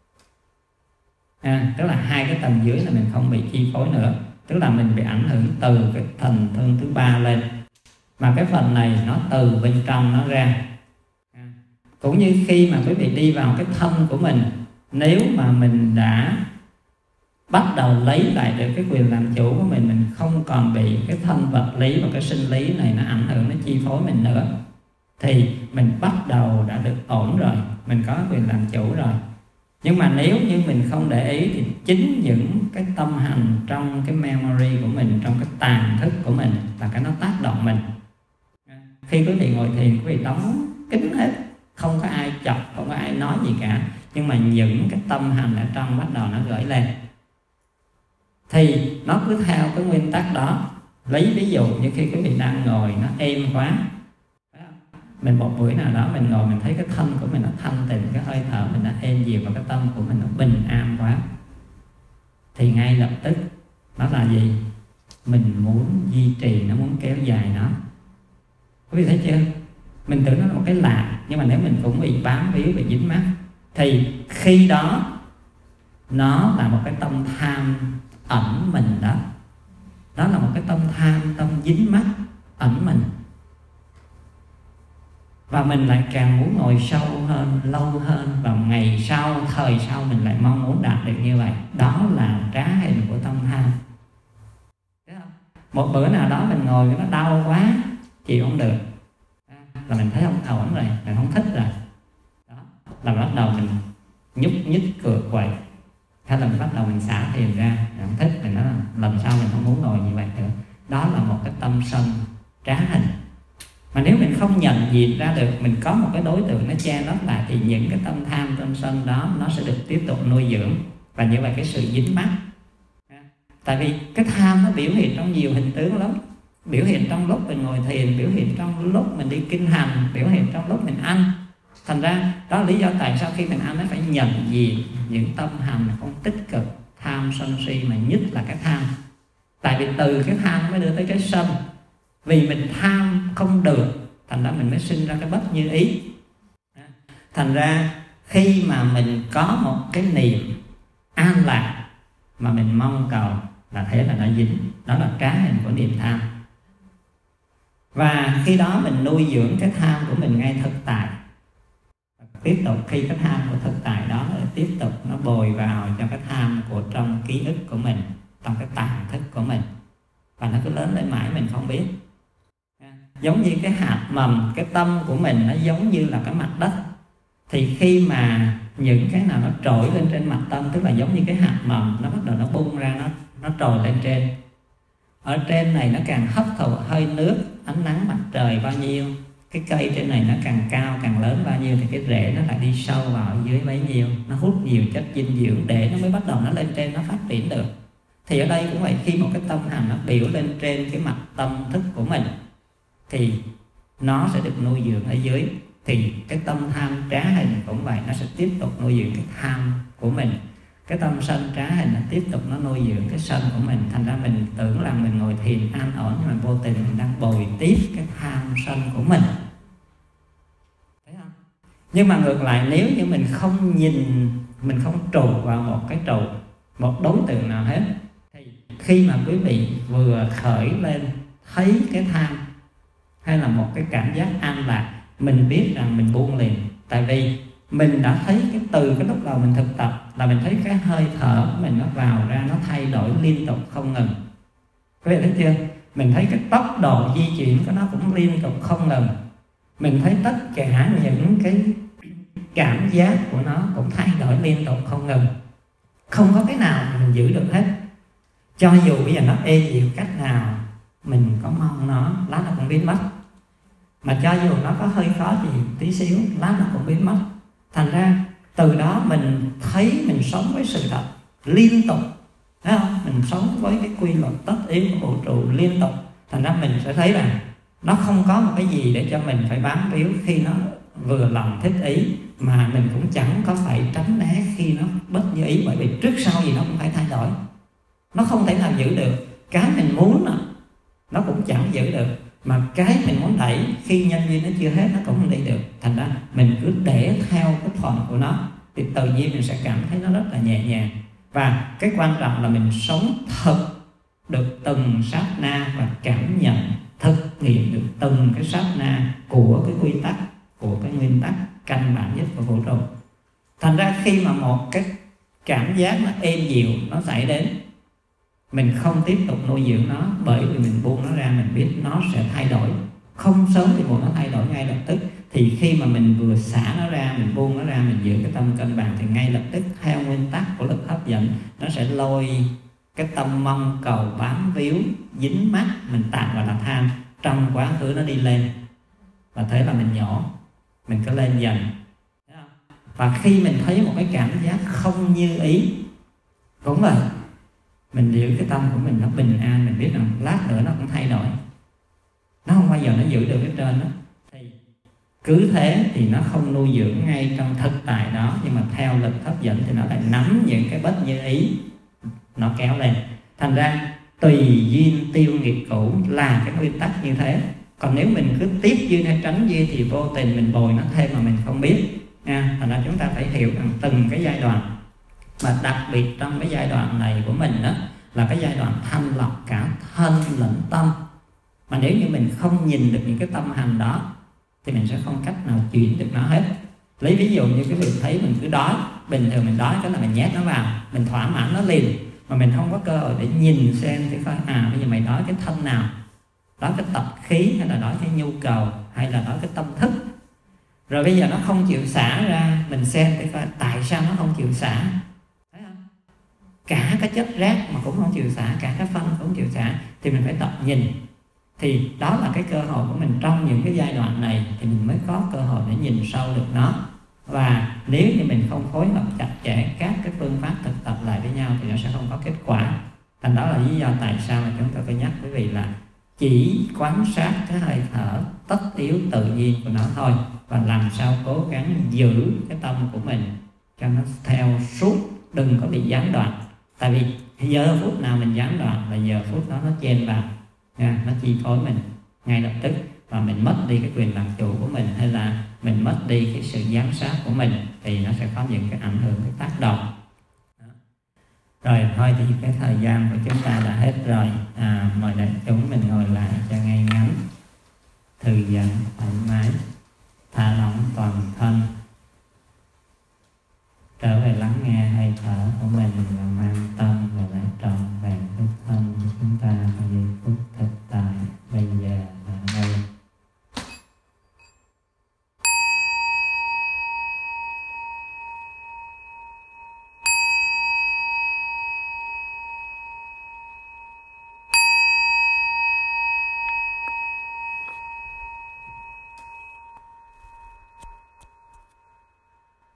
À, tức là hai cái tầng dưới là mình không bị chi phối nữa, tức là mình bị ảnh hưởng từ cái thần thương thứ ba lên, mà cái phần này nó từ bên trong nó ra. À, cũng như khi mà quý vị đi vào cái thân của mình, nếu mà mình đã bắt đầu lấy lại được cái quyền làm chủ của mình, mình không còn bị cái thân vật lý và cái sinh lý này nó ảnh hưởng, nó chi phối mình nữa, thì mình bắt đầu đã được ổn rồi, mình có quyền làm chủ rồi. Nhưng mà nếu như mình không để ý thì chính những cái tâm hành trong cái memory của mình, trong cái tàn thức của mình là cái nó tác động mình. khi quý vị ngồi thiền, quý vị đóng kín hết, không có ai chọc, không có ai nói gì cả, nhưng mà những cái tâm hành ở trong bắt đầu nó gửi lên, thì nó cứ theo cái nguyên tắc đó. Lấy ví dụ như khi quý vị đang ngồi nó êm quá, mình một buổi nào đó mình ngồi mình thấy cái thân của mình nó thanh tịnh, cái hơi thở mình nó êm dịu và cái tâm của mình nó bình an quá, thì ngay lập tức nó là gì? Mình muốn duy trì, nó muốn kéo dài nó. Quý vị thấy chưa? Mình tưởng nó là một cái lạ, nhưng mà nếu mình cũng bị bám víu, bị dính mắc, thì khi đó nó là một cái tâm tham ẩn mình đó. Đó là một cái tâm tham, tâm dính mắc ẩn mình. Và mình lại càng muốn ngồi sâu hơn, lâu hơn, và ngày sau, thời sau mình lại mong muốn đạt được như vậy. Đó là trá hình của tâm tham. Một bữa nào đó mình ngồi nó đau quá, chịu không được, là mình thấy không ổn rồi, mình không thích rồi, đó là bắt đầu mình nhúc nhích cựa quậy, hay là mình bắt đầu mình xả thiền ra, mình không thích, mình nói là lần sau mình không muốn ngồi như vậy nữa. Đó là một cái tâm sân trá hình. Mà nếu mình không nhận diện ra được, mình có một cái đối tượng nó che lấp lại, thì những cái tâm tham, tâm sân đó nó sẽ được tiếp tục nuôi dưỡng, và như vậy cái sự dính mắc. Tại vì cái tham nó biểu hiện trong nhiều hình tướng lắm. Biểu hiện trong lúc mình ngồi thiền, biểu hiện trong lúc mình đi kinh hành, biểu hiện trong lúc mình ăn. Thành ra đó là lý do tại sao khi mình ăn nó phải nhận diện những tâm hành không tích cực, tham sân si, mà nhất là cái tham. Tại vì từ cái tham mới đưa tới cái sân. Vì mình tham không được, thành ra mình mới sinh ra cái bất như ý. Thành ra khi mà mình có một cái niềm an lạc mà mình mong cầu, là thế là nó dính. Đó là trá hình của niềm tham. Và khi đó mình nuôi dưỡng cái tham của mình ngay thực tại. Tiếp tục khi cái tham của thực tại đó tiếp tục nó bồi vào cho cái tham của trong ký ức của mình, trong cái tàng thức của mình, và nó cứ lớn lên mãi mình không biết. Giống như cái hạt mầm, cái tâm của mình nó giống như là cái mặt đất. Thì khi mà những cái nào nó trỗi lên trên mặt tâm, tức là giống như cái hạt mầm, nó bắt đầu nó bung ra, nó, nó trồi lên trên. Ở trên này nó càng hấp thụ hơi nước, ánh nắng mặt trời bao nhiêu, cái cây trên này nó càng cao, càng lớn bao nhiêu, thì cái rễ nó lại đi sâu vào ở dưới bấy nhiêu, nó hút nhiều chất dinh dưỡng để nó mới bắt đầu nó lên trên, nó phát triển được. Thì ở đây cũng vậy, khi một cái tâm hành nó biểu lên trên cái mặt tâm thức của mình, thì nó sẽ được nuôi dưỡng ở dưới. Thì cái tâm tham trá hình cũng vậy, nó sẽ tiếp tục nuôi dưỡng cái tham của mình. Cái tâm sân trá hình nó tiếp tục nó nuôi dưỡng cái sân của mình. Thành ra mình tưởng là mình ngồi thiền an ổn, nhưng mà vô tình mình đang bồi tiếp cái tham sân của mình. Thấy không? Nhưng mà ngược lại, nếu như mình không nhìn, mình không trụ vào một cái trụ, một đối tượng nào hết, thì khi mà quý vị vừa khởi lên thấy cái tham hay là một cái cảm giác an lạc, mình biết rằng mình buông liền. Tại vì mình đã thấy cái từ cái lúc đầu mình thực tập là mình thấy cái hơi thở của mình nó vào ra, nó thay đổi liên tục không ngừng. Quý vị thấy chưa? Mình thấy cái tốc độ di chuyển của nó cũng liên tục không ngừng. Mình thấy tất cả những cái cảm giác của nó cũng thay đổi liên tục không ngừng. Không có cái nào mình giữ được hết. Cho dù bây giờ nó ê dịu cách nào, mình có mong nó, lát nó cũng biến mất. Mà cho dù nó có hơi khó gì tí xíu, lát nó cũng biến mất. Thành ra từ đó mình thấy mình sống với sự thật liên tục, thấy không? Mình sống với cái quy luật tất yếu của vũ trụ liên tục. Thành ra mình sẽ thấy rằng nó không có một cái gì để cho mình phải bám víu khi nó vừa lòng thích ý, mà mình cũng chẳng có phải tránh né khi nó bất như ý. Bởi vì trước sau gì nó cũng phải thay đổi, nó không thể nào giữ được. Cái mình muốn nó, nó cũng chẳng giữ được, mà cái mình muốn đẩy khi nhân duyên nó chưa hết nó cũng không đi được. Thành ra mình cứ để theo cái thuận của nó, thì tự nhiên mình sẽ cảm thấy nó rất là nhẹ nhàng. Và cái quan trọng là mình sống thật được từng sát na, và cảm nhận thực nghiệm được từng cái sát na của cái quy tắc, của cái nguyên tắc căn bản nhất của vũ trụ. Thành ra khi mà một cái cảm giác nó êm dịu nó xảy đến, mình không tiếp tục nuôi dưỡng nó, bởi vì mình buông nó ra, mình biết nó sẽ thay đổi. Không sớm thì buộc nó thay đổi ngay lập tức. Thì khi mà mình vừa xả nó ra, mình buông nó ra, mình giữ cái tâm cân bằng, thì ngay lập tức theo nguyên tắc của lực hấp dẫn, nó sẽ lôi cái tâm mong cầu bám víu dính mắc mình tạm gọi là tham trong quá khứ nó đi lên. và thế là mình nhổ, mình cứ lên dần. Và khi mình thấy một cái cảm giác không như ý cũng vậy, mình giữ cái tâm của mình nó bình an, mình biết rằng lát nữa nó cũng thay đổi, nó không bao giờ nó giữ được cái trên đó. Thì cứ thế thì nó không nuôi dưỡng ngay trong thực tại đó, nhưng mà theo lực hấp dẫn thì nó lại nắm những cái bất như ý, nó kéo lên. Thành ra tùy duyên tiêu nghiệp cũ là cái nguyên tắc như thế. Còn nếu mình cứ tiếp duyên hay tránh duyên thì vô tình mình bồi nó thêm mà mình không biết nha. Thành ra chúng ta phải hiểu rằng từng cái giai đoạn, mà đặc biệt trong cái giai đoạn này của mình đó là cái giai đoạn thanh lọc cả thân lẫn tâm. Mà nếu như mình không nhìn được những cái tâm hành đó thì mình sẽ không cách nào chuyển được nó hết. Lấy ví dụ như cái việc thấy mình cứ đói, bình thường mình đói cái là mình nhét nó vào, mình thỏa mãn nó liền, mà mình không có cơ hội để nhìn xem thì coi à bây giờ mày đói cái thân nào, đói cái tập khí hay là đói cái nhu cầu hay là đói cái tâm thức. Rồi bây giờ nó không chịu xả ra, mình xem để coi tại sao nó không chịu xả. Thấy không? Cả cái chất rác mà cũng không chịu xả, cả cái phân cũng không chịu xả, thì mình phải tập nhìn. Thì đó là cái cơ hội của mình trong những cái giai đoạn này, thì mình mới có cơ hội để nhìn sâu được nó. Và nếu như mình không phối hợp chặt chẽ các cái phương pháp thực tập lại với nhau thì nó sẽ không có kết quả. Thành đó là lý do tại sao mà chúng tôi phải nhắc quý vị là chỉ quan sát cái hơi thở tất yếu tự nhiên của nó thôi, và làm sao cố gắng giữ cái tâm của mình cho nó theo suốt, đừng có bị gián đoạn. Tại vì giờ phút nào mình gián đoạn là giờ phút đó nó chen vào, nha, nó chi phối mình ngay lập tức, và mình mất đi cái quyền làm chủ của mình, hay là mình mất đi cái sự giám sát của mình, thì nó sẽ có những cái ảnh hưởng, cái tác động. Rồi thôi thì cái thời gian của chúng ta đã hết rồi. À, mời đại chúng mình ngồi lại cho ngay ngắn, thư giãn thoải mái, thả lỏng toàn